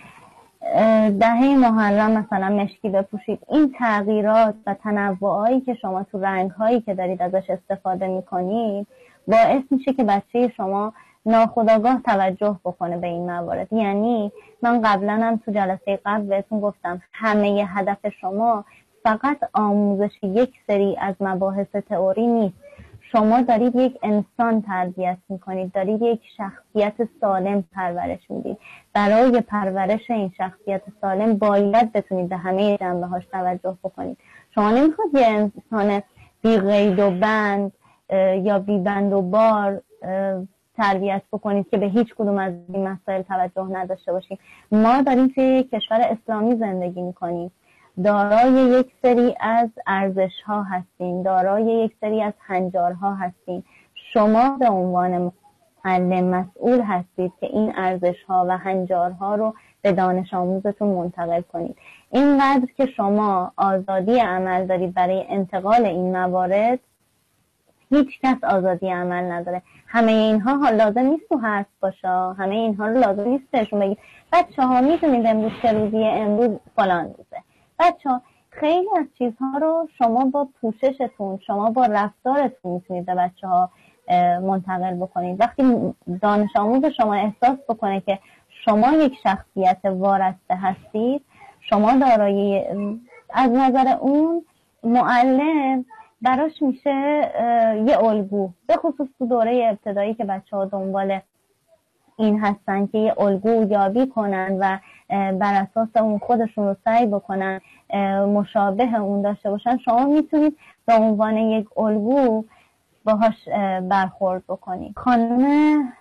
دهه محرم مثلا مشکی بپوشید. این تغییرات و تنوعایی که شما تو رنگ هایی که دارید ازش استفاده میکنید باعث میشه که بچه شما ناخودآگاه توجه بکنه به این موارد. یعنی من قبلا هم تو جلسه قبل بهتون گفتم همه هدف شما فقط آموزش یک سری از مباحث تئوری نیست. شما دارید یک انسان تربیت میکنید، دارید یک شخصیت سالم پرورش میدید. برای پرورش این شخصیت سالم باید بتونید به همه جنبه‌هاش توجه بکنید. شما نمیخواد یه انسان بی قید و بند یا بی بند و بار تربیت بکنید که به هیچ کدوم از این مسائل توجه نداشته باشید. ما داریم توی یک کشور اسلامی زندگی میکنیم، دارای یک سری از ارزش ها هستیم، دارای یک سری از هنجارها هستیم. شما به عنوان معلم مسئول هستید که این ارزش ها و هنجارها رو به دانش آموزتون منتقل کنید. اینقدر که شما آزادی عمل دارید برای انتقال این موارد، هیچ کس آزادی عمل نداره. همه اینها لازم نیست تو حرف باشه، همه اینها رو لازم نیست بهشون بگید بچه ها میدونید امروز چه روزیه، امروز فلان روزه. بچه ها خیلی از چیزها رو شما با پوششتون، شما با رفتارتون میتونید به بچه ها منتقل بکنید. وقتی دانش آموز شما احساس بکنه که شما یک شخصیت وارسته هستید، شما دارای از نظر اون معلم براش میشه یه الگو، به خصوص تو دوره ابتدایی که بچه ها دنبال این هستن که یه الگو یابی کنن و بر اساس اون خودشون رو سعی بکنن مشابه اون داشته باشن. شما میتونید به عنوان یک الگو باهاش برخورد بکنید. خانم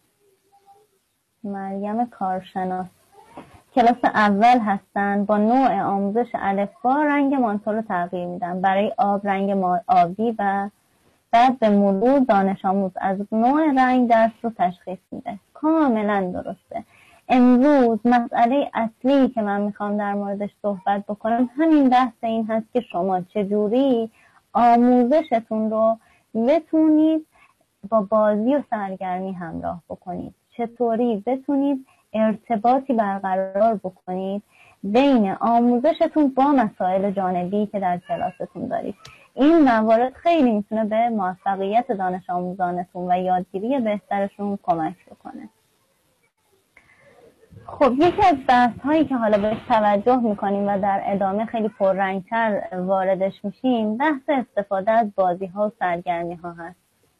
مریم کارشناس کلاس اول هستن، با نوع آموزش الفبا رنگ مانتو رو تغییر میدن، برای آب رنگ آبی و بعد به مرور دانش آموز از نوع رنگ درس رو تشخیص میده. کاملا درسته. امروز مسئله اصلی که من میخوام در موردش صحبت بکنم همین بحث این هست که شما چجوری آموزشتون رو بتونید با بازی و سرگرمی همراه بکنید، چطوری بتونید ارتباطی برقرار بکنید بین آموزشتون با مسائل جانبی که در کلاستون دارید. این موارد خیلی میتونه به موفقیت دانش آموزانتون و یادگیری بهترشون کمک بکنه. خب یکی از بحث هایی که حالا بهش توجه میکنیم و در ادامه خیلی پررنگتر واردش میشیم بحث استفاده از بازی ها و سرگرمی ها هست.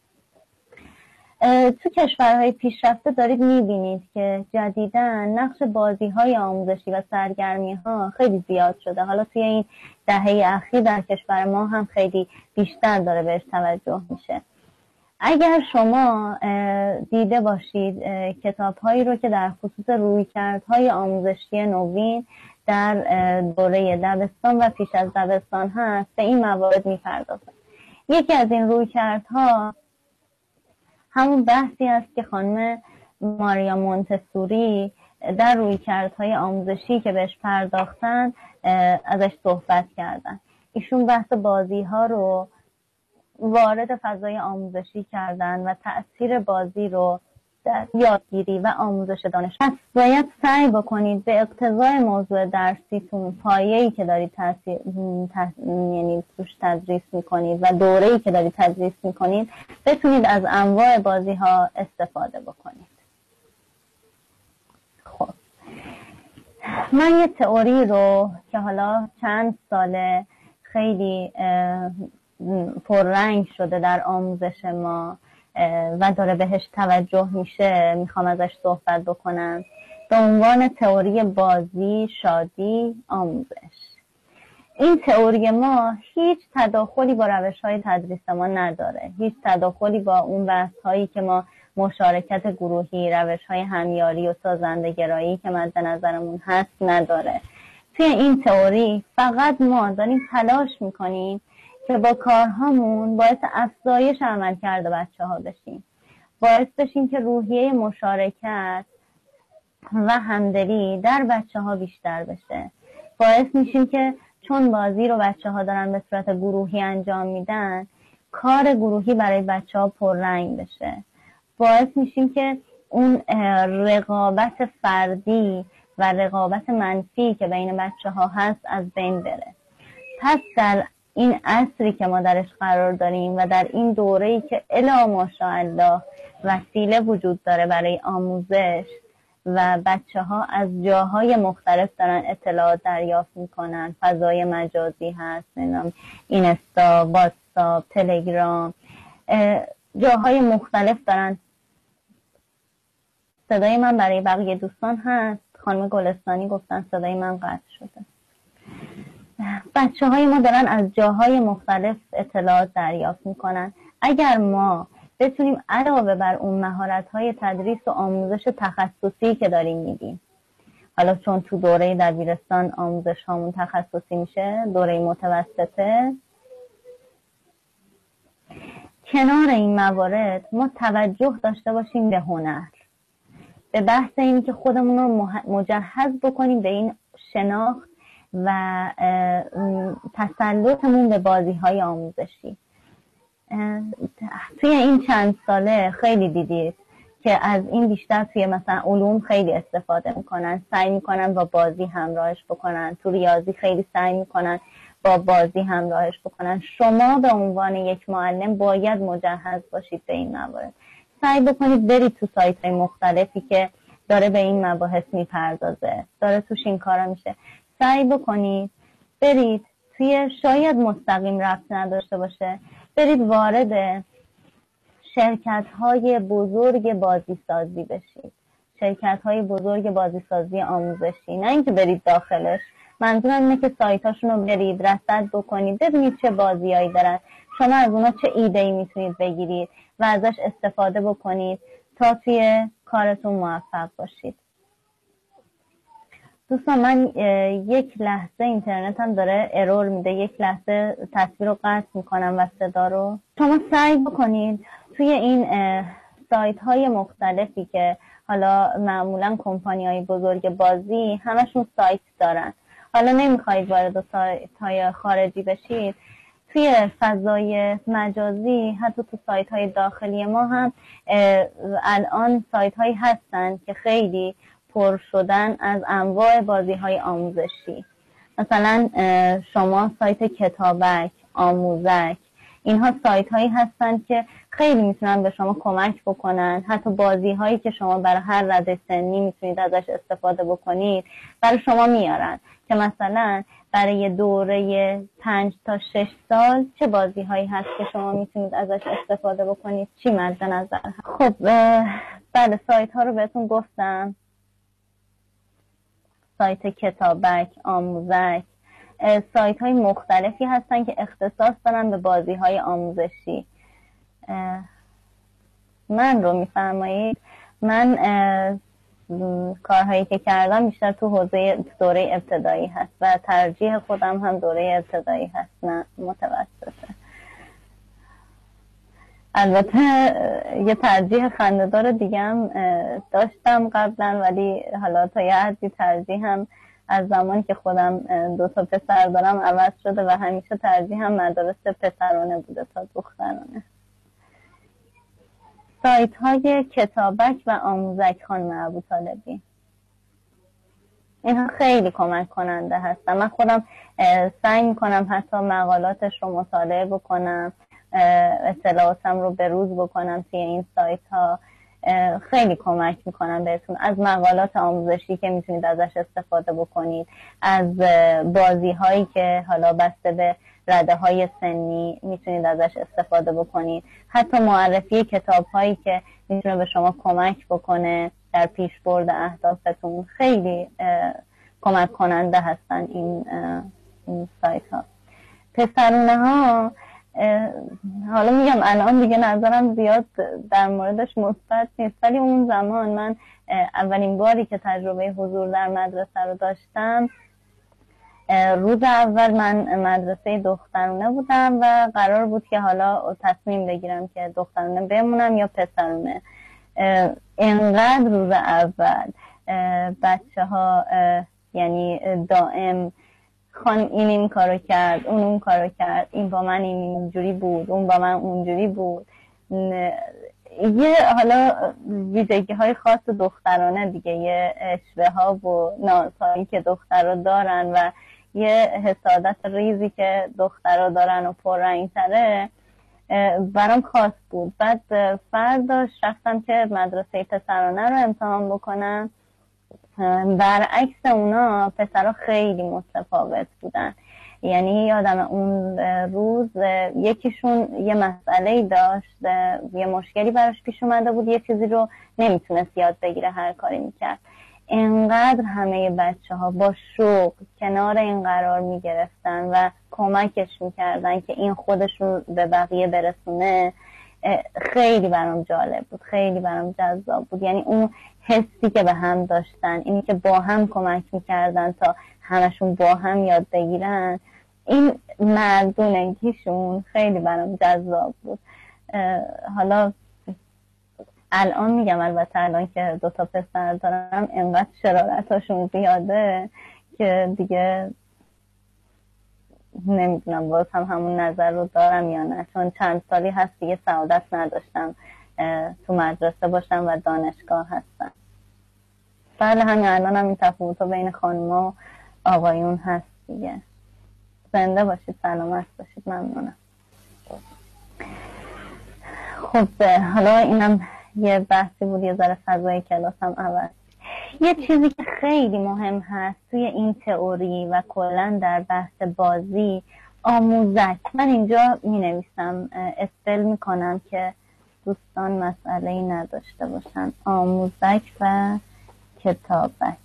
تو کشورهای پیشرفته دارید میبینید که جدیداً نقش بازی های آموزشی و سرگرمی ها خیلی زیاد شده. حالا توی این دهه اخیر در کشور ما هم خیلی بیشتر داره بهش توجه میشه. اگر شما دیده باشید کتاب هایی رو که در خصوص رویکردهای آموزشی نوین در دوره دبستان و پیش از دبستان هست، به این موارد می‌پردازد. یکی از این رویکردها همون بحثی است که خانم ماریا مونتسوری در رویکردهای آموزشی که بهش پرداختن ازش صحبت کردن. ایشون بحث بازی ها رو وارد فضای آموزشی کردن و تأثیر بازی رو در یادگیری و آموزش دانش. پس باید سعی بکنید به اقتضای موضوع درسیتون، پایه‌ای که دارید تاثیر تح... یعنی توش تدریس میکنید و دوره‌ای که دارید تدریس میکنید بتونید از انواع بازی ها استفاده بکنید. خب من یه تئوری رو که حالا چند ساله خیلی پررنگ شده در آموزش ما و داره بهش توجه میشه میخوام ازش صحبت بکنم، به عنوان تئوری بازی، شادی، آموزش. این تئوری ما هیچ تداخلی با روش‌های تدریس ما نداره، هیچ تداخلی با اون بحث‌هایی که ما مشارکت گروهی، روش‌های همیاری و سازنده‌گرایی که مد نظرمون هست نداره. توی این تئوری فقط ما داریم تلاش میکنیم که با کارهامون باعث افزایش عملکرد بچه‌ها بشیم، باعث بشیم که روحیه مشارکت و همدلی در بچه‌ها بیشتر بشه. باعث میشیم که چون بازی رو بچه‌ها دارن به صورت گروهی انجام میدن، کار گروهی برای بچه‌ها پررنگ بشه. باعث میشیم که اون رقابت فردی و رقابت منفی که بین بچه‌ها هست از بین بره. پس در این عصری که ما درش قرار داریم و در این دوره‌ای که الا ماشاءالله وسیله وجود داره برای آموزش و بچه‌ها از جاهای مختلف دارن اطلاعات دریافت میکنن، فضای مجازی هست، نمیدونم اینستا، واتساپ، تلگرام، جاهای مختلف دارن. صدای من برای بقیه دوستان هست؟ خانم گلستانی گفتن صدای من قطع شده. بچه های ما دارن از جاهای مختلف اطلاعات دریافت میکنن. اگر ما بتونیم علاوه بر اون مهارت های تدریس و آموزش تخصصی که داریم میدیم، حالا چون تو دوره دبیرستان آموزش هامون تخصصی میشه، دوره متوسطه، کنار این موارد ما توجه داشته باشیم به هنر، به بحث اینی که خودمون رو مجهز بکنیم به این شناخت و تسلطمون به بازی های آموزشی. توی این چند ساله خیلی دیدید که از این بیشتر توی مثلا علوم خیلی استفاده میکنن، سعی میکنن با بازی همراهش بکنن. تو ریاضی خیلی سعی میکنن با بازی همراهش بکنن. شما به عنوان یک معلم باید مجهز باشید به این موارد. سعی بکنید برید تو سایت های مختلفی که داره به این مباحث میپردازه، داره توش این کارا میشه. سعی بکنید برید توی، شاید مستقیم ربط نداشته باشه، برید وارد شرکت های بزرگ بازی سازی بشید، شرکت های بزرگ بازی سازی آموزشی. نه اینکه برید داخلش، منظورم اینه که سایت هاشون رو برید رصد بکنید، ببینید چه بازیایی دارن، شما از اونا چه ایده‌ای میتونید بگیرید و ازش استفاده بکنید تا توی کارتون موفق باشید. دوستان من یک لحظه اینترنتم داره ارور میده، یک لحظه تصویر رو قطع میکنم و صدا رو. شما سعی بکنید توی این سایت های مختلفی که حالا معمولا کمپانی های بزرگ بازی همشون سایت دارن، حالا نمیخواید وارد سایت های خارجی بشید، توی فضای مجازی حتی تو سایت های داخلی ما هم الان سایت هایی هستن که خیلی پر شدن از انواع بازی های آموزشی. مثلا شما سایت کتابک، آموزک، اینها سایت هایی هستن که خیلی میتونن به شما کمک بکنن. حتی بازی هایی که شما برای هر رده سنی میتونید ازش استفاده بکنید برای شما میارن که مثلا برای دوره پنج تا شش سال چه بازی هایی هست که شما میتونید ازش استفاده بکنید، چی مد نظر هست. خب بله، سایت ها رو بهتون گفتم، سایت کتابک، آموزک، سایت های مختلفی هستن که اختصاص دارن به بازی های آموزشی. من رو میفرمایید، من کارهایی که کردم بیشتر تو حوزه دوره ابتدایی هست و ترجیح خودم هم دوره ابتدایی هست نه متوسطه. البته یه ترجیح خنده‌دار دیگه هم داشتم قبلا، ولی حالا تا یه حدی ترجیح هم از زمانی که خودم دو تا پسر دارم عوض شده و همیشه ترجیح هم مدارس پسرانه بوده تا دخترانه. سایت های کتابک و آموزک خانم ابوطالبی، اینها خیلی کمک کننده هستن. من خودم سعی میکنم حتی مقالاتش رو مطالعه بکنم، اطلاعاتم رو به روز بکنم توی این سایت ها. خیلی کمک میکنم بهتون، از مقالات آموزشی که میتونید ازش استفاده بکنید، از بازی هایی که حالا بسته به رده های سنی میتونید ازش استفاده بکنید، حتی معرفی کتاب هایی که میتونه به شما کمک بکنه در پیشبرد اهدافتون. خیلی کمک کننده هستن این, این سایت ها. پسرونه ها حالا میگم الان دیگه نظرم زیاد در موردش مثبت نیست، ولی اون زمان من اولین باری که تجربه حضور در مدرسه رو داشتم، روز اول من مدرسه دخترونه بودم و قرار بود که حالا تصمیم بگیرم که دخترونه بمونم یا پسرونه. اینقدر روز اول بچه ها یعنی دائم خانم این این کارو کرد، اون اون کارو کرد، این با من اینجوری بود، اون با من اونجوری بود. یه حالا ویژگی های خاص دخترانه دیگه، یه اشوه ها و نازهایی که دخترها دارن و یه حسادت ریزی که دخترها دارن و پررنگ تره برام خاص بود. بعد فرداش رفتم که مدرسه پسرانه رو امتحان بکنم، برعکس اونا پسرها خیلی متفاوت بودن. یعنی یادم اون روز یکیشون یه مسئله‌ای داشت، یه مشکلی براش پیش اومده بود، یه چیزی رو نمیتونست یاد بگیره، هر کاری میکرد. اینقدر همه بچه ها با شوق کنار این قرار میگرفتن و کمکش میکردن که این خودش رو به بقیه برسونه. خیلی برام جالب بود، خیلی برام جذاب بود. یعنی اون حسی که به هم داشتن، اینی که با هم کمک میکردن تا همشون با هم یاد بگیرن، این مردونگیشون خیلی برام جذاب بود. حالا الان میگم البته الان که دو تا پسر دارم انقدر شرارتاشون زیاده که دیگه نمیدونم باز هم همون نظر رو دارم یا نه، چون چند سالی هست دیگه سعادت نداشتم تو مدرسه باشم و دانشگاه هستم. بله همین الان هم این تفاوت بین خانوما و آقایون هست دیگه. زنده باشید، سلامت باشید، ممنونم. خب حالا اینم یه بحثی بود، یه ذره فضای کلاسم عوض. یه چیزی که خیلی مهم هست توی این تئوری و کلا در بحث بازی، آموزش. من اینجا می نویسم، اسپل می کنم که دوستان مسئله‌ای نداشته باشن. آموزک و کتابک.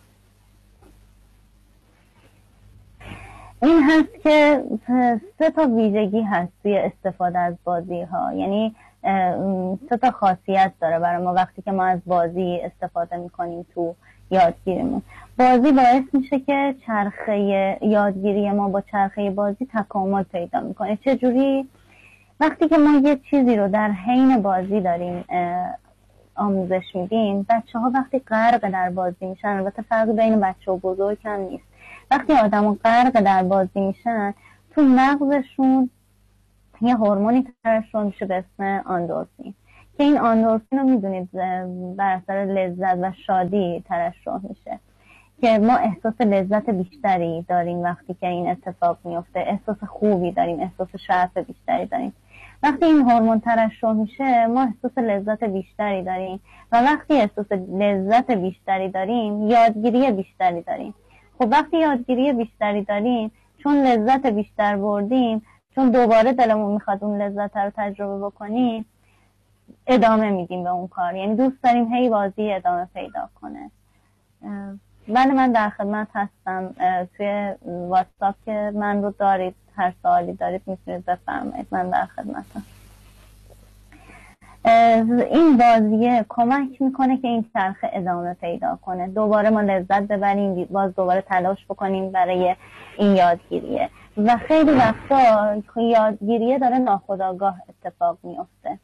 این هست که سه تا ویژگی هست توی استفاده از بازی ها، یعنی سه تا خاصیت داره برای ما وقتی که ما از بازی استفاده میکنیم تو یادگیریمون. بازی باعث میشه که چرخه یادگیری ما با چرخه بازی تکامل پیدا میکنه. چجوری؟ وقتی که ما یه چیزی رو در حین بازی داریم آموزش میدیم، بچه ها وقتی غرق در بازی میشن، البته فرق بین بچه و بزرگ هم نیست، وقتی آدم ها غرق در بازی میشن تو مغزشون یه هورمونی ترشح میشه به اسم آندورفین که این آندورفین رو میدونید بر اثر لذت و شادی ترشح میشه که ما احساس لذت بیشتری داریم وقتی که این اتفاق میفته، احساس خوبی داریم، احساس شعف بیشتری داریم. وقتی این هورمون ترشح میشه ما احساس لذت بیشتری داریم و وقتی احساس لذت بیشتری داریم یادگیری بیشتری داریم. خب وقتی یادگیری بیشتری داریم، چون لذت بیشتر بردیم، چون دوباره دلمون میخواد اون لذت رو تجربه بکنیم، ادامه میدیم به اون کار. یعنی دوست داریم هی بازی ادامه پیدا کنه. بله من در خدمت هستم. توی واتساپ که من رو دارید، هر سوالی دارید میتونید بفرمایید، من در خدمتم. این بازیه کمک میکنه که این چرخه ادامه پیدا کنه، دوباره ما لذت ببریم، باز دوباره تلاش بکنیم برای این یادگیریه. و خیلی وقتا یادگیریه داره ناخودآگاه اتفاق میفته.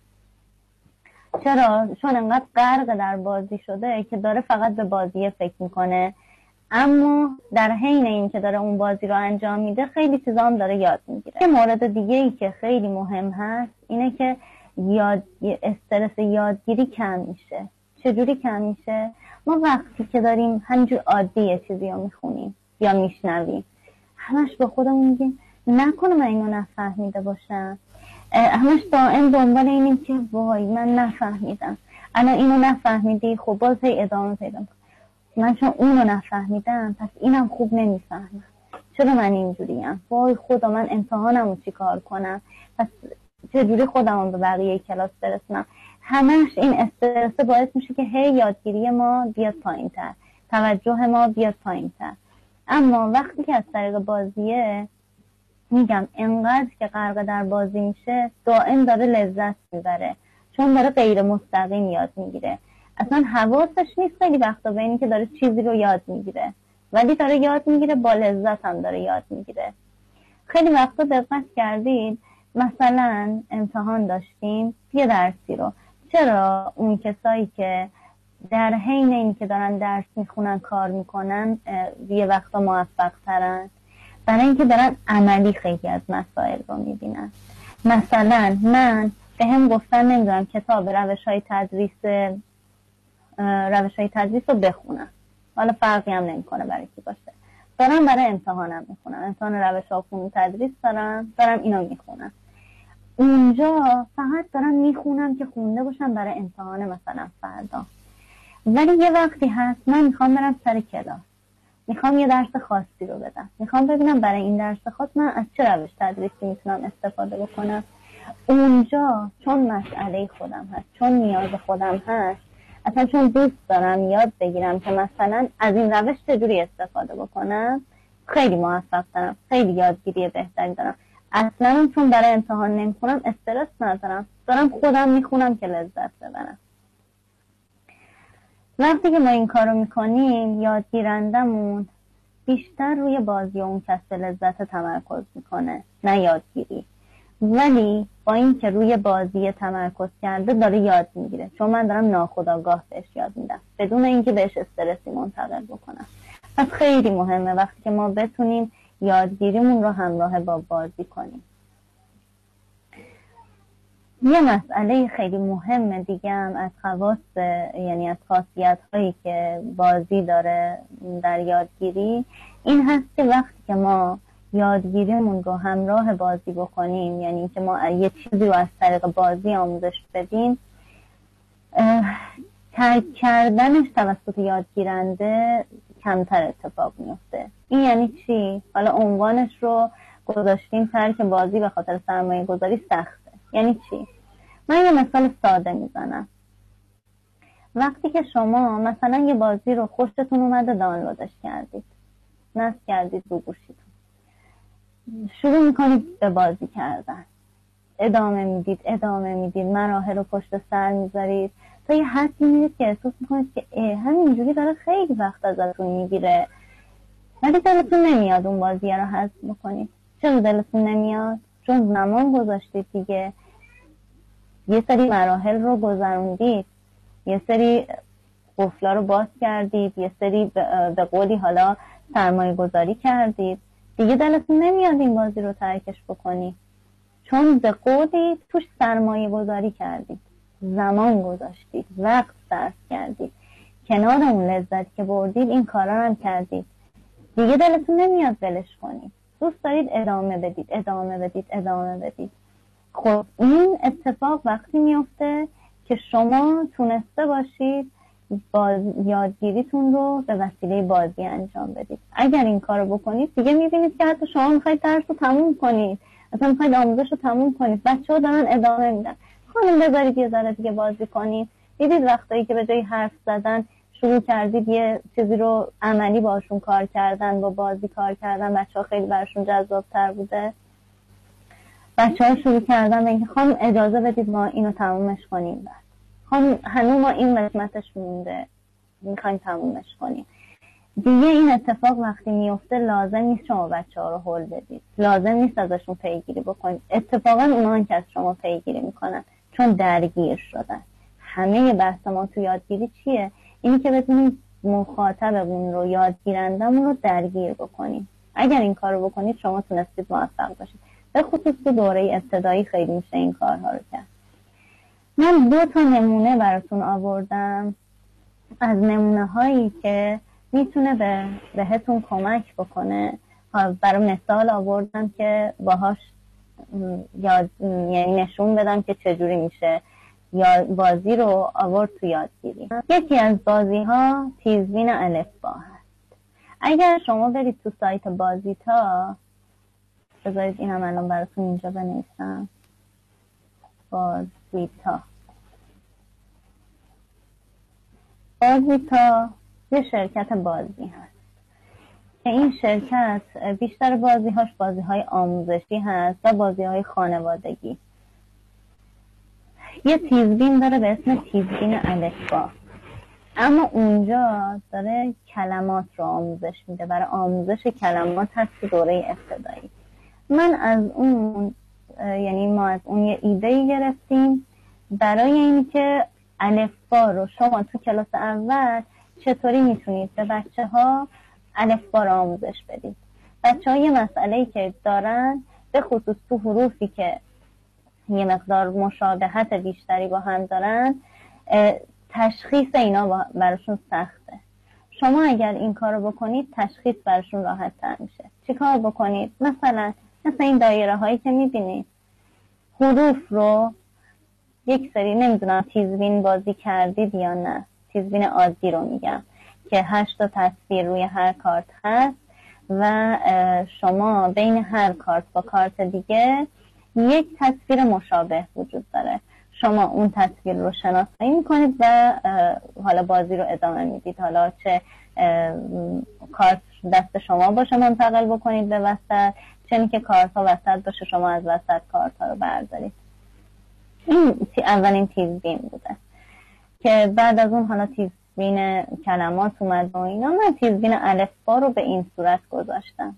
چرا؟ چون انقدر غرق در بازی شده که داره فقط به بازیه فکر میکنه، اما در حین این که داره اون بازی رو انجام میده خیلی چیزا هم داره یاد میگیره. یه مورد دیگه ای که خیلی مهم هست اینه که یاد استرس یادگیری کم میشه. چجوری کم میشه؟ ما وقتی که داریم همینجور عادی یه چیزی رو میخونیم یا میشنویم، همش به خودمون میگیم نکنه من اینو نفهمیده باشم، همش دائم دنبال اینیم که وای من نفهمیدم، الان اینو نفهمیدی، خب باز هی ادامه پیدا کن، من چون اونو نفهمیدم پس اینم خوب نمیفهمم، چرا من اینجوریم، وای خدا من امتحانمو چی کار کنم، پس چجوری خودمو به بقیه کلاس برسونم. همش این استرس باعث میشه که هی یادگیری ما بیاد پایین‌تر، توجه ما بیاد پایین‌تر. اما وقتی که از طریق بازیه، میگم انقدر که غرق در بازی میشه دائم داره لذت میبره، چون داره غیر مستقیم یاد میگیره، اصلا حواسش نیست خیلی وقتا به اینی که داره چیزی رو یاد میگیره، ولی داره یاد میگیره، با لذت هم داره یاد میگیره. خیلی وقتا دقت کردید مثلا امتحان داشتیم یه درسی رو، چرا اون کسایی که در حین این که دارن درس میخونن کار میکنن یه وقتا موفق ترن؟ برای اینکه دارن عملی خیلی از مسائل رو میبینن. مثلا من به هم گفتن نمیدونم کتاب روش های تدریس روش های تدریس رو بخونم، حالا فرقی هم نمیکنه برای کی باشه، دارم برای امتحانم میخونم، امتحان روش ها فنون تدریس دارم دارم اینو میخونم، اونجا فقط دارم میخونم که خونده باشم برای امتحان مثلا فردا. ولی یه وقتی هست من میخوام برم سر کلاس، میخوام یه درس خاصی رو بدم، میخوام ببینم برای این درس خاص من از چه روش تدریسی میتونم استفاده بکنم. اونجا چون مسئله خودم هست، چون نیاز خودم هست، اصلا چون دوست دارم یاد بگیرم که مثلا از این روش چجوری استفاده بکنم، خیلی موفق ترم، خیلی یادگیری بهتری دارم. اصلا چون برای امتحان نمیخونم استرس ندارم، دارم خودم میخونم که لذت ببرم. وقتی که ما این کارو میکنیم یادگیرندمون بیشتر روی بازی و اون کسب لذت تمرکز میکنه، نه یادگیری. ولی با این که روی بازی تمرکز کرده داره یاد میگیره، چون من دارم ناخودآگاه بهش یاد میدم بدون اینکه بهش استرسی منتقل بکنم. پس خیلی مهمه وقتی که ما بتونیم یادگیریمون رو همراه با بازی کنیم. یه مسئله خیلی مهمه دیگه هم از خواص، یعنی از خاصیت هایی که بازی داره در یادگیری، این هست که وقتی که ما یادگیریمون رو همراه بازی بکنیم، یعنی که ما یه چیزی رو از طریق بازی آموزش بدیم، ترک کردنش توسط یادگیرنده کمتر اتفاق میفته. این یعنی چی؟ حالا عنوانش رو گذاشتیم ترک بازی به خاطر سرمایه گذاری سخته. یعنی چی؟ من یه مثال ساده میزنم. وقتی که شما مثلا یه بازی رو خوشتون اومده دانلودش کردید، نصب کردید رو گوشیتون، شروع میکنید به بازی کردن، ادامه میدید ادامه میدید مراحل رو پشت سر میذارید تا یه حدی میرید که احساس میکنید که همینجوری داره خیلی وقت ازتون میگیره، ولی دلتون نمیاد اون بازی رو حذف بکنید. چرا دلتون نمیاد؟ چون زمان گذاشتید دیگه، یه سری مراحل رو گذروندید، یه سری قفلا رو باز کردید، یه سری به قولی حالا سرمایه گذاری کردید، دیگه دلتون نمیاد این بازی رو ترکش بکنید، چون به قولی توش سرمایه گذاری کردید، زمان گذاشتید، وقت صرف کردید، کنار اون لذتی که بردید این کارا هم کردید، دیگه دلتون نمیاد ولش کنید، دوست دارید ادامه بدید ادامه بدید ادامه بدید. خب این اتفاق وقتی میفته که شما تونسته باشید باز یادگیریتون رو به وسیله بازی انجام بدید. اگر این کارو بکنید دیگه میبینید که حتی شما میخواید درس رو تموم کنید، اصلا میخواید آموزش رو تموم کنید، بچه ها دارن ادامه میدن، خانم بذارید یه ذره دیگه بازی کنید. دیدید وقتایی که به جای حرف زدن شروع کردید یه چیزی رو عملی باشون کار کردن، با بازی کار کردن، بچه ها خیلی برشون جذاب‌تر بوده. بچه ها شروع کردن به اینکه خانم اجازه بدید ما اینو تمومش کنیم، بعد خانم هنوز ما این قسمتش مونده میخوایم تمومش کنیم. دیگه این اتفاق وقتی میفته لازم نیست شما بچه ها رو هول بدید، لازم نیست ازشون پیگیری بکنید. اتفاقا اونا که از شما پیگیری میکنن چون درگیر شدن. همه بحث ما تو یادگیری چیه؟ اینی که بتونیم مخاطبمون رو، یادگیرندمون رو درگیر بکنیم. اگر این کار رو بکنید شما تونستید موفق باشید. به خصوص تو دوره ابتدایی خیلی میشه این کارها رو کرد. من دو تا نمونه براتون آوردم از نمونه هایی که میتونه به بهتون کمک بکنه. برای مثال آوردم که باهاش یاد یعنی نشون بدم که چجوری میشه یا بازی رو آورد تو یادگیری. یکی از بازی ها تیزبین الفبا هست. اگر شما برید تو سایت بازیتا، بذارید این هم الان براتون اینجا بنویسم، بازیتا بازیتا یه شرکت بازی هست که این شرکت بیشتر بازی هاش بازی های آموزشی هست و بازی های خانوادگی. یه تیزبین داره به اسم تیزبین الفبا، اما اونجا داره کلمات رو آموزش میده. برای آموزش کلمات هست که دوره ابتدایی. من از اون یعنی ما از اون یه ایده گرفتیم برای این که الفبا رو شما تو کلاس اول چطوری میتونید به بچه ها الفبا رو آموزش بدید. بچه ها یه مسئله‌ای که دارن به خصوص تو حروفی که یه مقدار مشابهت بیشتری با هم دارن، تشخیص اینا براشون سخته. شما اگر این کار رو بکنید تشخیص براشون راحت تر میشه. چی کار بکنید؟ مثلا مثل این دایره هایی که میبینید، حروف رو یک سری، نمیدونم تیزبین بازی کردید یا نه، تیزبین عادی رو میگم که هشت تا تصویر روی هر کارت هست و شما بین هر کارت با کارت دیگه یک تصویر مشابه وجود داره. شما اون تصویر رو شناسایی میکنید و حالا بازی رو ادامه میدید. حالا چه کارت دست شما باشه منتقل بکنید به وسط، چه که کارت ها وسط باشه شما از وسط کارت ها رو بردارید. این اولین تیزبین بوده که بعد از اون حالا تیزبین کلمات اومد و اینا. من تیزبین الفبا رو به این صورت گذاشتم.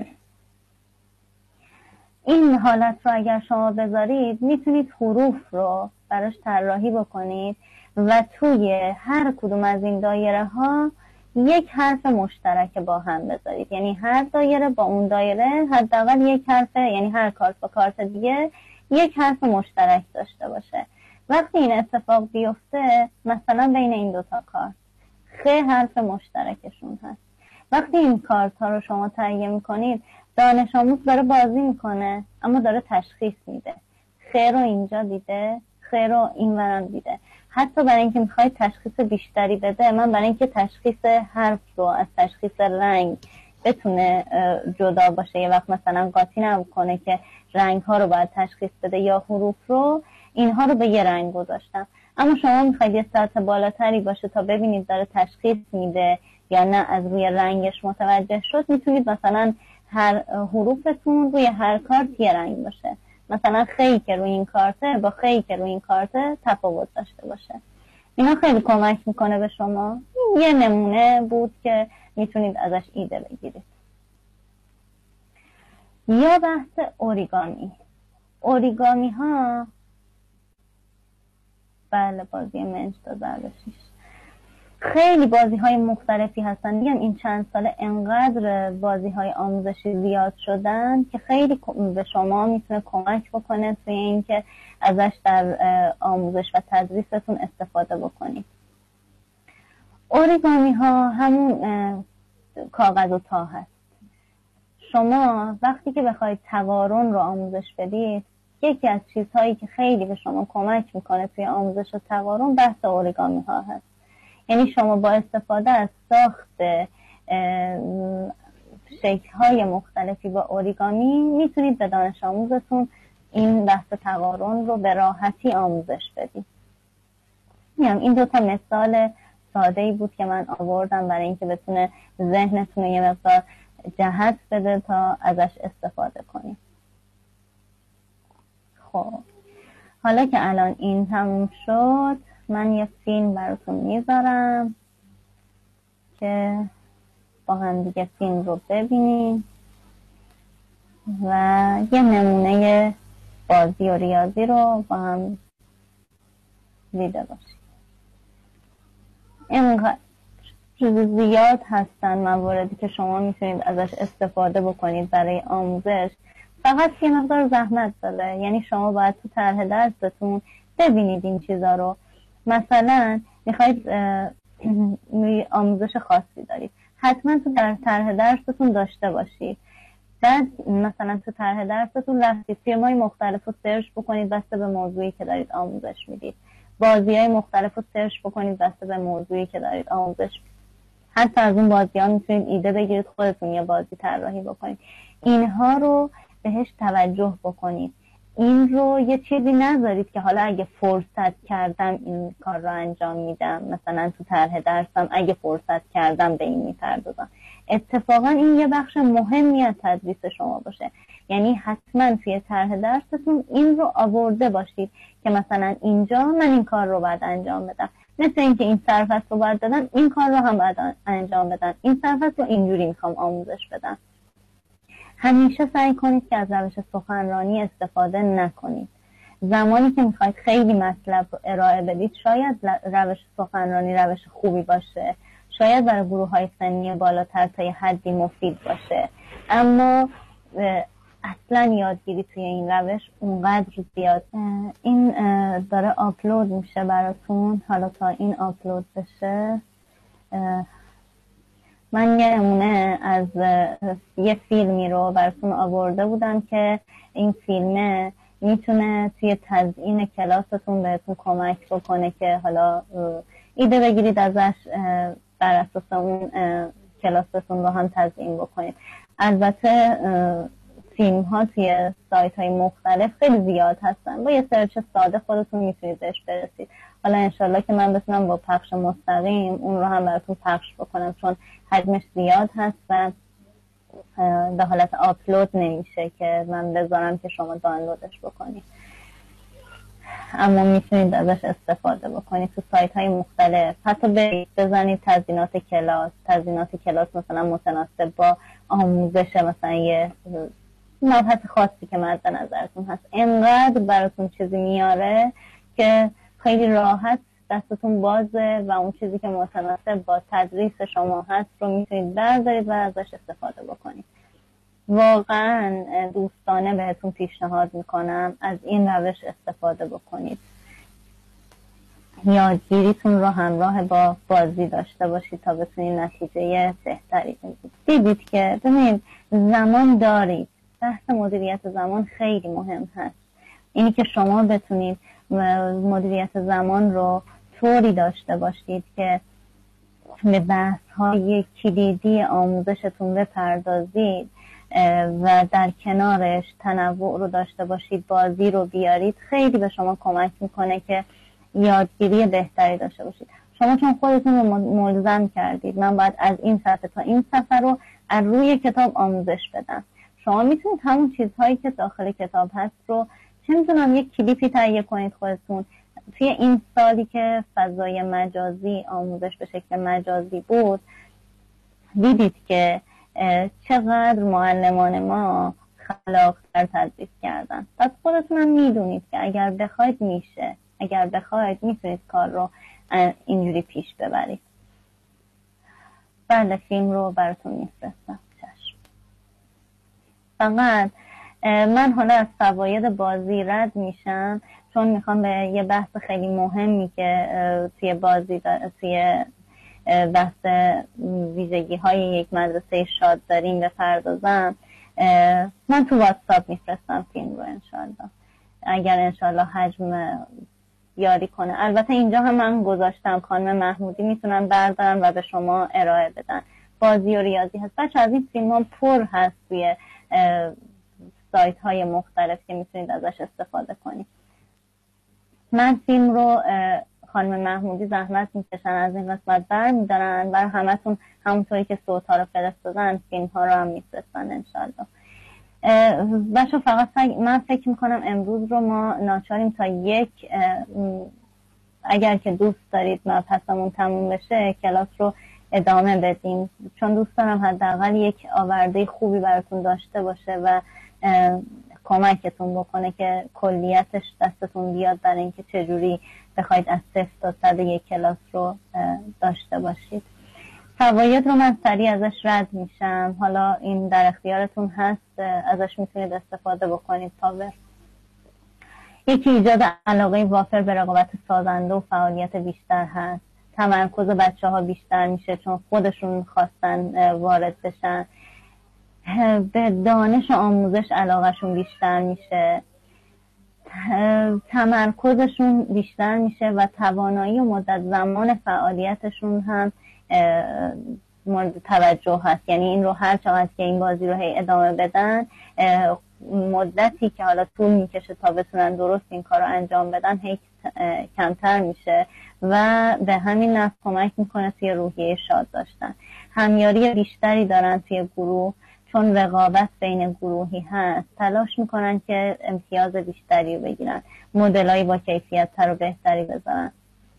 این حالت رو اگر شما بذارید میتونید حروف رو براش طراحی بکنید و توی هر کدوم از این دایره ها یک حرف مشترک با هم بذارید. یعنی هر دایره با اون دایره حداقل یک حرف، یعنی هر کارت با کارت دیگه یک حرف مشترک داشته باشه. وقتی این اتفاق بیفته، مثلا بین این دوتا کارت خ حرف مشترکشون هست. وقتی این کارت ها رو شما تهیه میکنید، دانش آموز داره بازی میکنه اما داره تشخیص میده. خ رو اینجا دیده، خ رو این ورم دیده. حتی برای اینکه میخواید تشخیص بیشتری بده، من برای اینکه تشخیص حرف رو از تشخیص رنگ بتونه جدا باشه، یه وقت مثلا قاطی نکنه که رنگ ها رو باید تشخیص بده یا حروف رو، اینها رو به یه رنگ گذاشتم. اما شما میخواید یه سطح بالاتری باشه تا ببینید داره تشخیص میده یا نه از روی رنگش متوجه شد، میتونید مثلا هر حروفتون روی هر کارت یه رنگ باشه. مثلا خی که روی این کارته با خی که روی این کارته تفاوت داشته باشه. اینا خیلی کمک میکنه به شما. یه نمونه بود که میتونید ازش ایده بگیرید. یا بحث اوریگامی. اوریگامی ها، بله بازی منج تا ضرب شیش، خیلی بازی های مختلفی هستن. میگم این چند سال انقدر بازی های آموزشی زیاد شدن که خیلی به شما میتونه کمک بکنه توی این که ازش در آموزش و تدریستون استفاده بکنید. اوریگامی ها همون کاغذ و تا هست. شما وقتی که بخواید تقارن رو آموزش بدید، یکی از چیزهایی که خیلی به شما کمک میکنه توی آموزش و تقارن بحث اوریگامی ها هست. یعنی شما با استفاده از ساخت شکل‌های مختلفی با اوریگامی میتونید به دانش آموزتون این بحث تقارن رو به راحتی آموزش بدید. این دو تا مثال ساده‌ای بود که من آوردم برای اینکه بتونه ذهنتون یه مقدار جهت بده تا ازش استفاده کنید. خب حالا که الان این تموم شد، من یه فیلم براتون میذارم که با هم دیگه فیلم رو ببینیم و یه نمونه بازی و ریاضی رو با هم دیده باشیم. اینقدر زیاد هستن مواردی که شما میتونید ازش استفاده بکنید برای آموزش، فقط یه مقدار زحمت داره. یعنی شما باید تو طرح درستون ببینید این چیزا رو. مثلا میخواید آموزش خاصی دارید، حتما تو در طرح درستون داشته باشید. بعد مثلا تو طرح درستون رفتید فیلم‌های مختلف رو سرچ بکنید بسته به موضوعی که دارید آموزش میدید، بازی‌های مختلف رو سرچ بکنید بسته به موضوعی که دارید آموزش میدید. حتی از اون بازی‌ها میتونید ایده بگیرید خودتون یه بازی طراحی بکنید. اینها رو بهش توجه بکنید. این رو یه چیزی نذارید که حالا اگه فرصت کردم این کار رو انجام میدم، مثلا تو طرح درسم اگه فرصت کردم به این میپردازم. اتفاقا این یه بخش مهمی از تدریس شما باشه. یعنی حتما توی طرح درستون این رو آورده باشید که مثلا اینجا من این کار رو باید انجام بدم، مثل اینکه این صرفت رو باید بدم، این کار رو هم باید انجام بدم، این صرفت رو اینجوری میخوام آموزش بدم. همیشه سعی کنید که از روش سخنرانی استفاده نکنید. زمانی که میخواید خیلی مطلب رو ارائه بدید شاید روش سخنرانی روش خوبی باشه، شاید برای گروه های سنی بالاتر تا یه حدی مفید باشه، اما اصلا یادگیری توی این روش اونقدر زیاد. این داره آپلود میشه براتون. حالا تا این آپلود بشه من یه نمونه از یه فیلمی رو براتون آورده بودم که این فیلمه میتونه توی تزیین کلاستون بهتون کمک بکنه که حالا ایده بگیرید ازش، بر اساس اون کلاستون رو هم تزیین بکنید. البته فیلم ها توی سایت های مختلف خیلی زیاد هستن، با یه سرچ ساده خودتون میتونید بهش برسید. حالا انشالله که من بتونم با پخش مستقیم اون رو هم براتون پخش بکنم، چون حجمش زیاد هست و به حالت آپلود نمیشه که من بذارم که شما دانلودش بکنید، اما میتونید ازش استفاده بکنید تو سایت های مختلف. حتی برید بزنید تزیینات کلاس، تزیینات کلاس مثلا متناسب با آموزش مثلا یه مبحث خاصی که مد نظرتون هست، انقدر براتون چیزی میاره که خیلی راحت دستتون بازه و اون چیزی که متناسب با تدریس شما هست رو میتونید بردارید و ازش استفاده بکنید. واقعا دوستانه بهتون پیشنهاد میکنم از این روش استفاده بکنید. یادگیریتون رو همراه با بازی داشته باشید تا بتونید نتیجه بهتری بگیرید. دیدید که ببینید زمان دارید. بحث مدیریت زمان خیلی مهم هست. اینی که شما بتونید مدیریت زمان رو طوری داشته باشید که به بحث های کلیدی آموزشتون بپردازید و در کنارش تنوع رو داشته باشید، بازی رو بیارید، خیلی به شما کمک میکنه که یادگیری بهتری داشته باشید. شما چون خودتون رو ملزم کردید من باید از این صفحه تا این صفحه رو از روی کتاب آموزش بدم، شما میتونید همون چیزهایی که داخل کتاب هست رو چه میتونم یک کلیپی تهیه کنید خودتون. توی این سالی که فضای مجازی آموزش به شکل مجازی بود دیدید که چقدر معلمان ما خلاق‌تر تدریس کردن. پس خودتونم میدونید که اگر بخواید میشه، اگر بخواید میتونید کار رو اینجوری پیش ببرید. بله فیلم رو براتون میفرستم. چشم. فقط من حالا از فواید بازی رد میشم چون میخوام به یه بحث خیلی مهمی که توی بازی توی بحث ویژگی های یک مدرسه شاد داریم بپردازم. من تو واتساپ میفرستم فیلم رو انشالله، اگر انشالله حجم یاری کنه. البته اینجا هم من گذاشتم، خانم محمودی میتونن بردارن و به شما ارائه بدن. بازی و ریاضی هست. بچه از این فیلم ها پر هست توی سایت های مختلف که میتونید ازش استفاده کنید. من فیلم رو خانم محمودی زحمت میکشن از این قسمت بر میدارن برای همتون، همونطوری که صوت ها رو فرستادن فیلم ها رو هم میفرستن انشالله. بچه فقط فکر من فکر میکنم امروز رو ما ناچاریم تا یک، اگر که دوست دارید مبحثمون تموم بشه کلاس رو ادامه بدیم، چون دوست دارم حداقل یک آورده خوبی براتون داشته باشه و کمکتون بکنه که کلیتش دستتون بیاد برای اینکه چجوری بخواید از صفر تا صد یک کلاس رو داشته باشید. فواید رو من سریع ازش رد میشم، حالا این در اختیارتون هست، ازش میتونید استفاده بکنید. پاور یکی ایجاد علاقه وافر به رقابت سازنده و فعالیت بیشتر هست. تمرکز بچه ها بیشتر میشه چون خودشون خواستن وارد بشن. به دانش و آموزش علاقهشون بیشتر میشه، تمرکزشون بیشتر میشه و توانایی و مدت زمان فعالیتشون هم مورد توجه هست. یعنی این رو هر چقدر که این بازی رو هی ادامه بدن، مدتی که حالا طول میکشه تا بتونن درست این کار رو انجام بدن هی کمتر میشه و به همین نحو کمک میکنه توی روحیه شاد داشتن. همیاری بیشتری دارن توی گروه، چون رقابت بین گروهی هست تلاش میکنن که امتیاز بیشتری رو بگیرن، مدلایی با کیفیت تر و بهتری بذارن.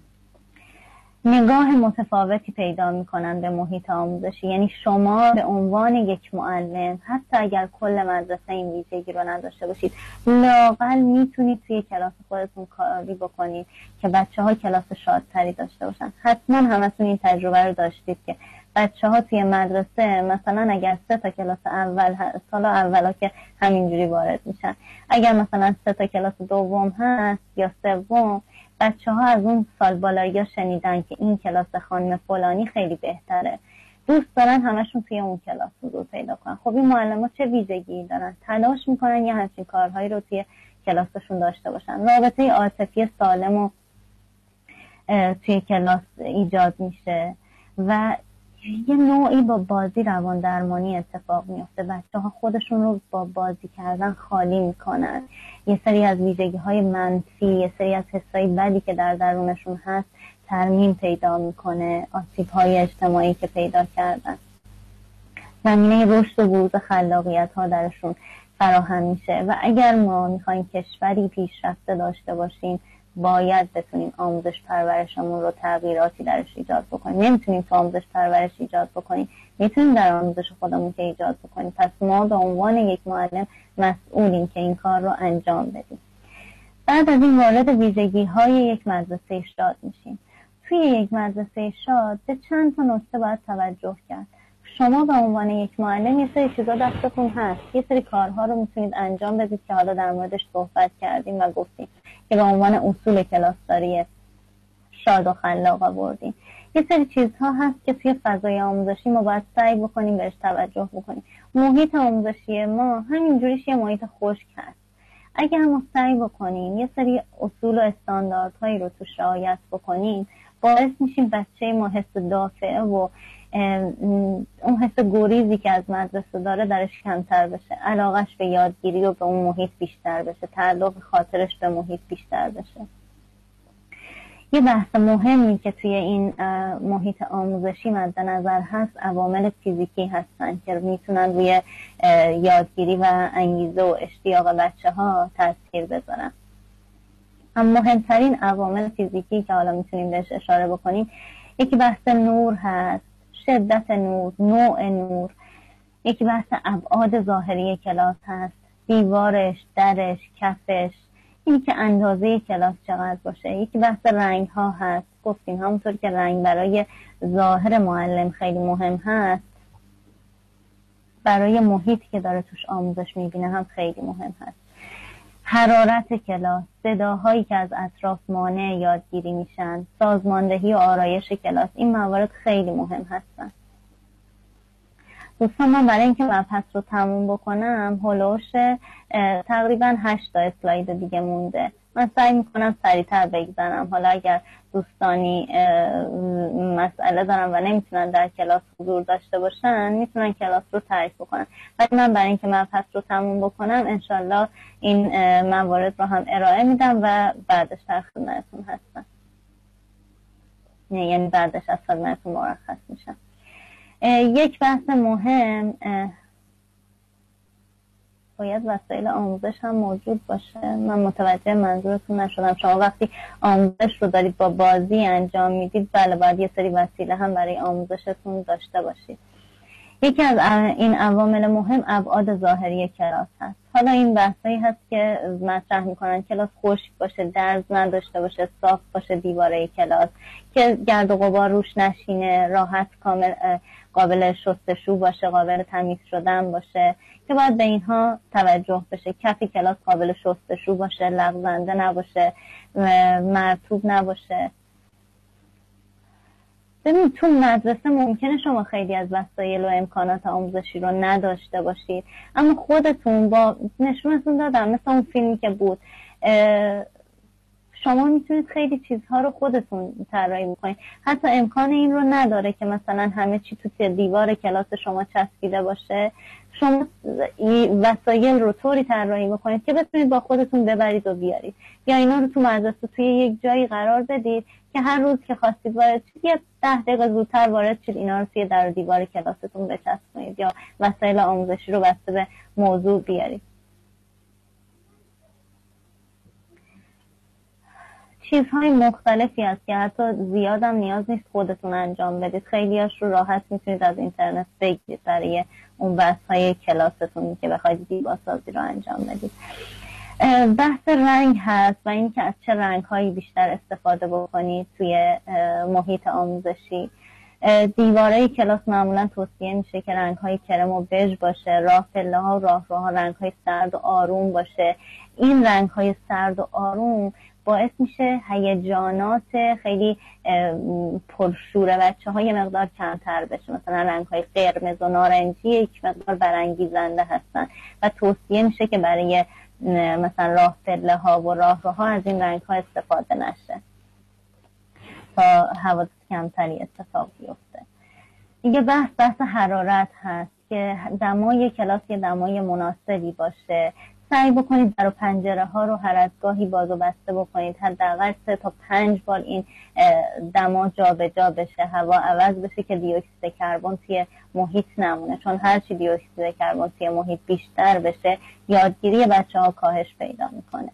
نگاه متفاوتی پیدا میکنن به محیط آموزشی. یعنی شما به عنوان یک معلم حتی اگر کل مدرسه این ویژگی رو نداشته باشید، لااقل میتونید توی کلاس خودتون کاری بکنید که بچه ها کلاس شادتری داشته باشن. حتما همتون این تجربه رو داشتید که بچه ها توی مدرسه مثلا اگر سه تا کلاس اول سال اولا که همینجوری وارد میشن، اگر مثلا سه تا کلاس دوم هست یا سوم، بچه ها از اون سال بالایی شنیدن که این کلاس خانم فلانی خیلی بهتره، دوست دارن همشون توی اون کلاس حضور پیدا کنن. خب این معلم ها چه ویژگی دارن؟ تلاش میکنن یه همچین کارهایی رو توی کلاسشون داشته باشن. رابطه عاطفی سالم و توی کلاس ایجاد میشه و یه نوعی با بازی روان درمانی اتفاق میفته. بچه ها خودشون رو با بازی کردن خالی میکنن، یه سری از ویژگی های منفی، یه سری از حسای بدی که در درونشون هست ترمیم پیدا میکنه. آسیب های اجتماعی که پیدا کردن، زمینه رشد و بروز خلاقیت ها درشون فراهم میشه. و اگر ما میخوایم کشوری پیشرفته داشته باشیم باید بتونیم آموزش پرورشمون رو تغییراتی درش ایجاد بکنیم. نمیتونیم تو آموزش پرورش ایجاد بکنیم، میتونیم در آموزش خودمون که ایجاد بکنیم. پس ما به عنوان یک معلم مسئولیم که این کار رو انجام بدیم. بعد از این وارد ویژگی های یک مدرسه شاد میشیم. توی یک مدرسه شاد به چند تا نکته باید توجه کرد. شما به عنوان یک معلم یه سری چیزا دستتون هست، یه سری کارها رو میتونید انجام بدید که حالا در موردش صحبت کردیم و گفتیم که به عنوان اصول کلاسداری شاد و خلاق آوردیم. یه سری چیزها هست که توی فضای آموزشی ما باید سعی بکنیم بهش توجه بکنیم. محیط آموزشی ما همینجوریش یه محیط خشک هست. اگر ما سعی بکنیم یه سری اصول و استانداردهایی رو توش رعایت بکنیم، باعث میشیم بچه ما حس دافعه و اون حس گریزی که از مدرسه داره درش کمتر بشه، علاقش به یادگیری و به اون محیط بیشتر بشه، تعلق خاطرش به محیط بیشتر بشه. یه بحث مهمی که توی این محیط آموزشی مد نظر هست عوامل فیزیکی هستن که میتونن روی یادگیری و انگیزه و اشتیاق بچه ها تاثیر بذارن. اما مهمترین عوامل فیزیکی که حالا میتونیم بهش اشاره بکنیم، یکی بحث نور هست، شدت نور، نوع نور. یکی بحث ابعاد ظاهری کلاس هست، دیوارش، درش، کفش، اینی که اندازه کلاس چقدر باشه. یکی بحث رنگ ها هست، گفتیم همونطور که رنگ برای ظاهر معلم خیلی مهم هست، برای محیطی که داره توش آموزش میبینه هم خیلی مهم هست. حرارت کلاس، صداهایی که از اطراف مانع یادگیری میشن، سازماندهی و آرایش کلاس، این موارد خیلی مهم هستن. دوستان من برای اینکه مبحث رو تموم بکنم هلوش تقریبا هشت تا اسلاید دیگه مونده. من سعی میکنم سریعتر بگذرم. حالا اگر دوستانی مسئله دارن و نمیتونن در کلاس حضور داشته باشن میتونن کلاس رو ترک بکنن. ولی من برای اینکه مبحث رو تموم بکنم انشالله این موارد رو هم ارائه میدم و بعدش در خدمتتون هستم، یعنی بعدش از خدمتتون مرخص میشم. یک بحث مهم باید وسایل آموزش هم موجود باشه. من متوجه منظورتون نشدم. شما وقتی آموزش رو دارید با بازی انجام میدید، بله باید یه سری وسیله هم برای آموزشتون داشته باشید. یکی از این عوامل مهم ابعاد ظاهری کلاس هست. حالا این بحثایی هست که مطرح میکنن کلاس خشک باشه، درز نداشته باشه، صاف باشه دیواره کلاس، که گرد و غبار روش نشینه، راحت کامل قابل شستشو باشه، قابل تمیز شدن باشه، که باید به اینها توجه بشه. کف کلاس قابل شستشو باشه، لغزنده نباشه، مرطوب نباشه. ببین تو مدرسه ممکنه شما خیلی از وسایل و امکانات آموزشی رو نداشته باشید، اما خودتون با نشونتون دادم مثل اون فیلمی که بود، شما میتونید خیلی چیزها رو خودتون طراحی بکنید. حتی امکان این رو نداره که مثلا همه چی تو دیوار کلاس شما چسبیده باشه. شما وسایل رو طوری طراحی بکنید که بتونید با خودتون ببرید و بیارید، یا اینا رو تو مدرسه توی یک جایی قرار بدید که هر روز که خواستید وارد شید یه ده دقیقه زودتر وارد شید، اینا رو توی در و دیوار کلاستون بچسبونید یا وسایل آموزشی رو بسته به موضوع بیارید. چیزهای مختلفی هست که حتی زیادم نیاز نیست خودتون انجام بدید، خیلیاش رو راحت میتونید از اینترنت بگیرید برای اون بحث‌های کلاستون که بخواید زیباسازی رو انجام بدید. بحث رنگ هست و اینکه از چه رنگ‌هایی بیشتر استفاده بکنید توی محیط آموزشی. دیواره کلاس معمولا توصیه میشه که رنگ‌های کرم و بژ باشه، راه پله‌ها و راهروها رنگ‌های سرد و آروم باشه. این رنگ‌های سرد و آروم باعث میشه هیجانات خیلی پرشور بچه های مقدار کمتر بشه. مثلا رنگ های قرمز و نارنجی یک مقدار برانگیزنده هستن و توصیه میشه که برای مثلا راه پله ها و راهروها از این رنگ ها استفاده نشه تا حوادث کمتری اتفاق بیفته. دیگه بحث بحث حرارت هست که دمای کلاس یه دمای مناسبی باشه. سعی بکنید در پنجره ها رو هر از گاهی باز و بسته بکنید، حداقل سه تا پنج بار این دما جابجا بشه، هوا عوض بشه که دی اکسید کربن توی محیط نمونه، چون هرچی دی اکسید کربن توی محیط بیشتر بشه یادگیری بچه ها کاهش پیدا میکنه.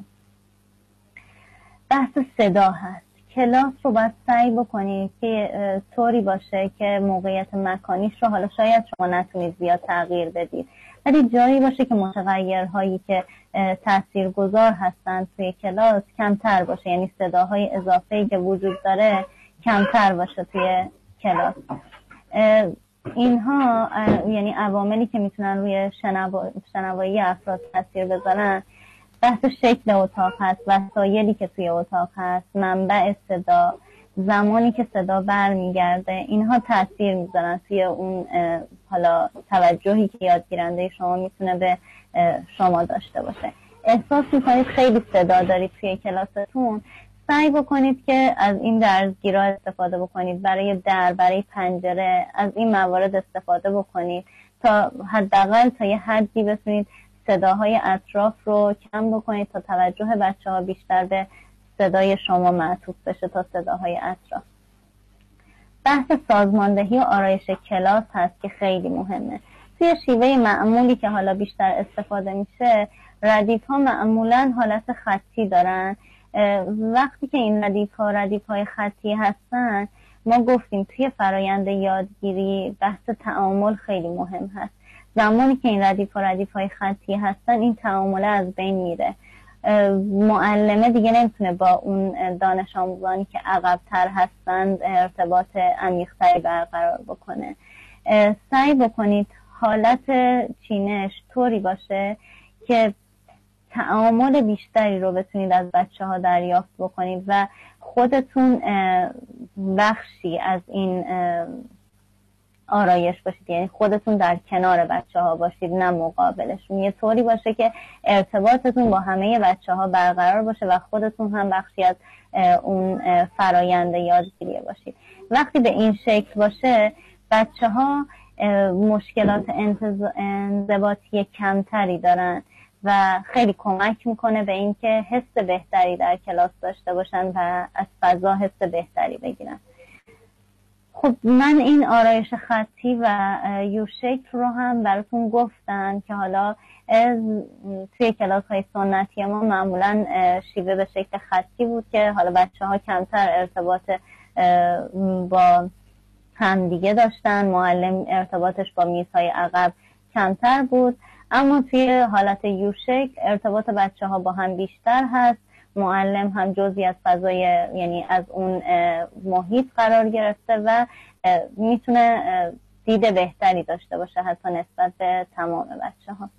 بحث صدا هست. کلاس رو باید سعی بکنید که طوری باشه که موقعیت مکانیش رو حالا شاید شما نتونید زیاد تغییر بدید، ولی جایی باشه که متغیرهایی که تاثیرگذار هستن توی کلاس کمتر باشه، یعنی صداهای اضافه‌ای که وجود داره کمتر باشه توی کلاس. اینها یعنی عواملی که میتونن روی شنوا... شنوایی افراد تاثیر بذارن. بحث شکل اتاق هست، وسایلی که توی اتاق هست، منبع صدا، زمانی که صدا برمیگرده، اینها تاثیر میذارن توی اون حالا توجهی که یادگیرنده شما میتونه به شما داشته باشه. احساس میکنید خیلی صدا دارید توی کلاستون، سعی بکنید که از این درزگیرها استفاده بکنید، برای در، برای پنجره، از این موارد استفاده بکنید تا حداقل تا یه حدی بتونید صداهای اطراف رو کم بکنید تا توجه بچه ها بیشتر به صدای شما معطوف بشه تا صداهای اطراف. بحث سازماندهی و آرایش کلاس هست که خیلی مهمه. توی شیوه معمولی که حالا بیشتر استفاده میشه، ردیف ها معمولا حالت خطی دارن. وقتی که این ردیف ها ردیف های خطی هستن، ما گفتیم توی فرایند یادگیری بحث تعامل خیلی مهم هست. زمانی که این ردیف ها ردیف های خطی هستن، این تعامل از بین میره. معلمه دیگه نمیتونه با اون دانش آموزانی که عقب‌تر هستند ارتباط عمیق‌تری برقرار بکنه. سعی بکنید حالت چینش طوری باشه که تعامل بیشتری رو بتونید از بچه ها دریافت بکنید و خودتون بخشی از این آرایش باشید، یعنی خودتون در کنار بچه ها باشید نه مقابلشون. یه طوری باشه که ارتباطتون با همه بچه ها برقرار باشه و خودتون هم بخشی از اون فرایند یادگیری باشید. وقتی به این شکل باشه، بچه ها مشکلات انضباطی کمتری دارن و خیلی کمک میکنه به اینکه حس بهتری در کلاس داشته باشن و از فضا حس بهتری بگیرن. خب من این آرایش خطی و یو شکل رو هم براتون گفتم که حالا توی کلاس های سنتی ما معمولا شیوه به شکل خطی بود که حالا بچه ها کمتر ارتباط با همدیگه داشتن، معلم ارتباطش با میزهای عقب کمتر بود، اما توی حالت یو شکل ارتباط بچه ها با هم بیشتر هست، معلم هم جزئی از فضای یعنی از اون محیط قرار گرفته و میتونه دید بهتری داشته باشه حتی نسبت به تمام بچه ها.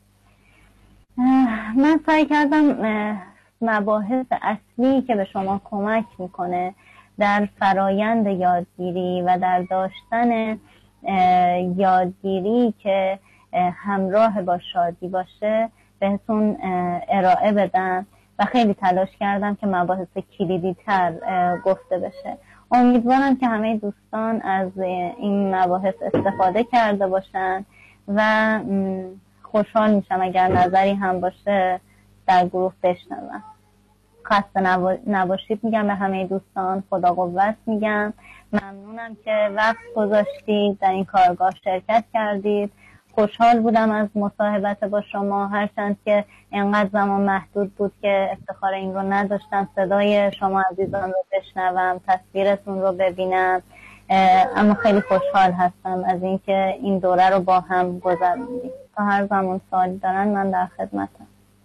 من سعی کردم مباحث اصلی که به شما کمک میکنه در فرایند یادگیری و در داشتن یادگیری که همراه با شادی باشه بهتون ارائه بدم و خیلی تلاش کردم که مباحث کلیدی تر گفته بشه. امیدوارم که همه دوستان از این مباحث استفاده کرده باشن و خوشحال میشم اگر نظری هم باشه در گروه بشنوم. خسته نباشید میگم به همه دوستان، خدا قوت میگم. ممنونم که وقت گذاشتید در این کارگاه شرکت کردید. خوشحال بودم از مصاحبت با شما، هرچند که اینقدر زمان محدود بود که افتخار این رو نداشتم صدای شما عزیزان رو بشنوم، تصویرتون رو ببینم، اما خیلی خوشحال هستم از اینکه این دوره رو با هم گذروندیم. تا هر زمان سوالی دارن من در خدمتم.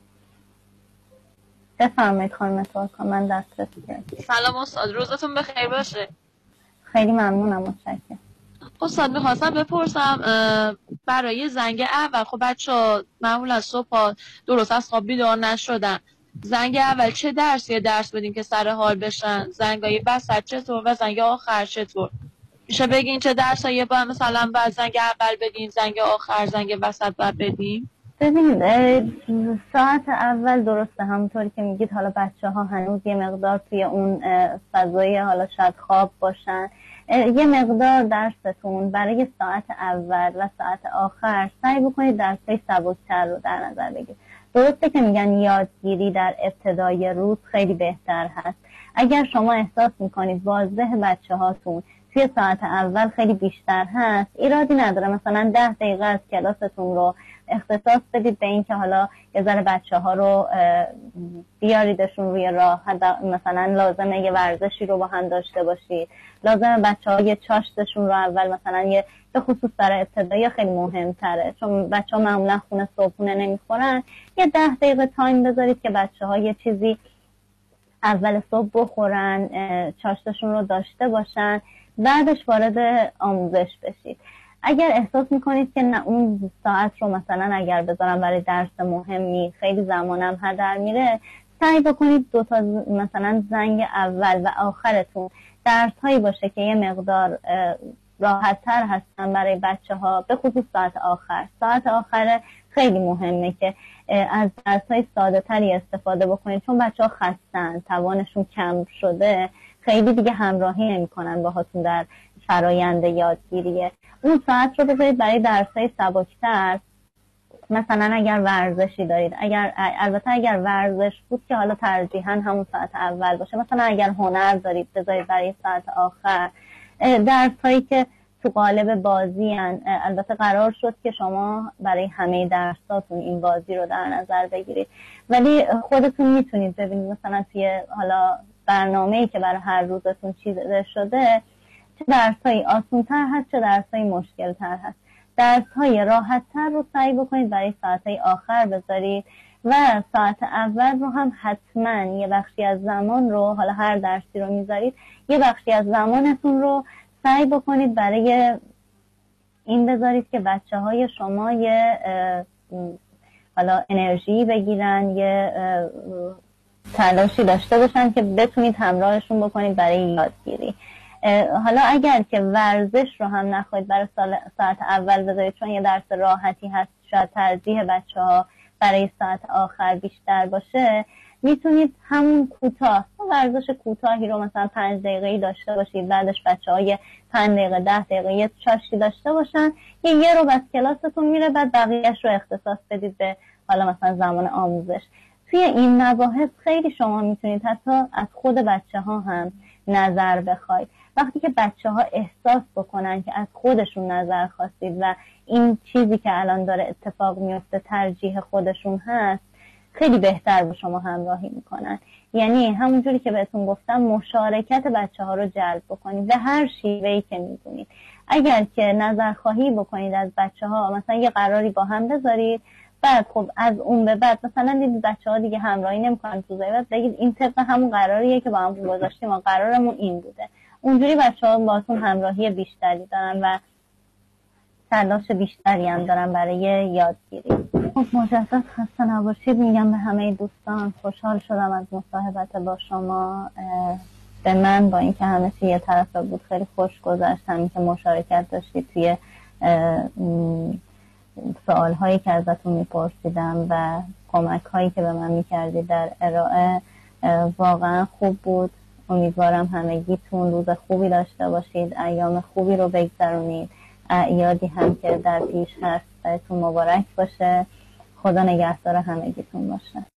بفرمایید خانم ترکا، من دسترسی کردم. سلام استاد، روزتون بخیر باشه. خیلی ممنونم، متشکرم. استاد میخواستم بپرسم برای زنگ اول، خب بچه‌ها معمولا صبح درست از خواب بیدار نشدن، زنگ اول چه درسی درس بدیم که سر حال بشن؟ زنگای وسط چطور و زنگ آخر چطور؟ میشه بگین چه درسایی با مثلا بعد زنگ اول بدین، زنگ آخر، زنگ وسط بعد بدیم؟ ببینید ساعت اول درسته همونطوری که میگید، حالا بچه ها هنوز یه مقدار توی اون فضای حالا شاید خواب باشن، یه مقدار درستون برای ساعت اول و ساعت آخر سعی بکنید درسای سبکتر رو در نظر بگیرید. درسته که میگن یادگیری در ابتدای روز خیلی بهتر هست. اگر شما احساس میکنید واضح بچه هاتون توی ساعت اول خیلی بیشتر هست، ایرادی نداره، مثلا ده دقیقه از کلاستون رو اختصاص بدید به این که حالا یه ذره بچه ها رو بیاریدشون روی راه، مثلا لازمه یه ورزشی رو با هم داشته باشید، لازمه بچه ها یه چاشتشون رو اول مثلا یه به خصوص برای ابتدایی خیلی مهمتره، چون بچه ها معمولا خونه صبحونه نمیخورن، یه ده دقیقه تایم بذارید که بچه ها یه چیزی اول صبح بخورن، چاشتشون رو داشته باشن، بعدش وارد آموزش بشید. اگر احساس میکنید که نه اون ساعت رو مثلا اگر بذارم برای درس مهمی خیلی زمانم هدر میره، سعی بکنید دو تا مثلا زنگ اول و آخرتون درس هایی باشه که یه مقدار راحت تر هستن برای بچه ها، به خصوص ساعت آخر. ساعت آخر خیلی مهمه که از درس های ساده تری استفاده بکنید، چون بچه ها خستن، توانشون کم شده، خیلی دیگه همراهی نمی کنن باهاتون در فرایند یادگیریه. اون ساعت رو بذارید برای درسای سبکتر، مثلا اگر ورزشی دارید، اگر البته اگر ورزش بود که حالا ترجیحاً همون ساعت اول باشه، مثلا اگر هنر دارید بذارید برای ساعت آخر. درسایی که تو قالب بازی هن، البته قرار شد که شما برای همه درساتون این بازی رو در نظر بگیرید، ولی خودتون میتونید ببینید مثلا توی حالا برنامه‌ای که برای هر روزتون چیده شده چه درسایی آسان‌تر هست چه درسایی مشکل‌تر هست. درس‌های راحت‌تر رو سعی بکنید برای ساعت‌های آخر بذارید و ساعت اول رو هم حتما یه بخشی از زمان رو، حالا هر درسی رو میذارید، یه بخشی از زمانتون رو سعی بکنید برای این بذارید که بچه‌های شما یه حالا انرژی بگیرن، یه تلاشی داشته باشن که بتونید همراهشون بکنید برای یادگیری. حالا اگر که ورزش رو هم نخواهید برای ساعت اول بذارید، چون یه درس راحتی هست، شاید ترجیح بچه ها برای ساعت آخر بیشتر باشه، میتونید همون کوتاه ورزش کوتاهی رو مثلا پنج دقیقه‌ای داشته باشید، بعدش بچه های پنج دقیقه ده دقیقه یه چاشتی داشته باشن، یه یه رو بس کلاستون میره، بعد بقیهش رو اختصاص بدید به حالا مثلا زمان آموزش. توی این مباحث خیلی شما میتونید حتی از خود بچه ها هم نظر بخواید. وقتی که بچه ها احساس بکنن که از خودشون نظر خواستید و این چیزی که الان داره اتفاق میفته ترجیح خودشون هست، خیلی بهتر با شما همراهی میکنن. یعنی همونجوری که بهتون گفتم مشارکت بچه ها رو جلب بکنید به هر شیوهی که میدونید. اگر که نظر خواهی بکنید از بچه ها، مثلا یه قراری با هم بذارید، بعد خب از اون به بعد مثلا دیدید بچه ها دیگه همراهی نمیکنن تو بعد بگید این طبق همون قراریه که با هم گذاشتیم ما قرارمون این بوده. اونجوری بچه ها باهاتون همراهی بیشتری دارن و تلاش بیشتری هم دارن برای یادگیری. خب مجدد خسته نباشید میگم به همه دوستان. خوشحال شدم از مصاحبت با شما. به من با اینکه همه چی یه طرفه بود خیلی خوش گذشت، همین که مشارکت داشتید توی سوال هایی که ازتون میپرسیدم و کمک هایی که به من میکردید در ارائه، واقعا خوب بود. امیدوارم همگیتون روز خوبی داشته باشید، ایام خوبی رو بگذرونید. اعیادی هم که در پیش هست بهتون مبارک باشه. خدا نگهدار همگیتون باشه.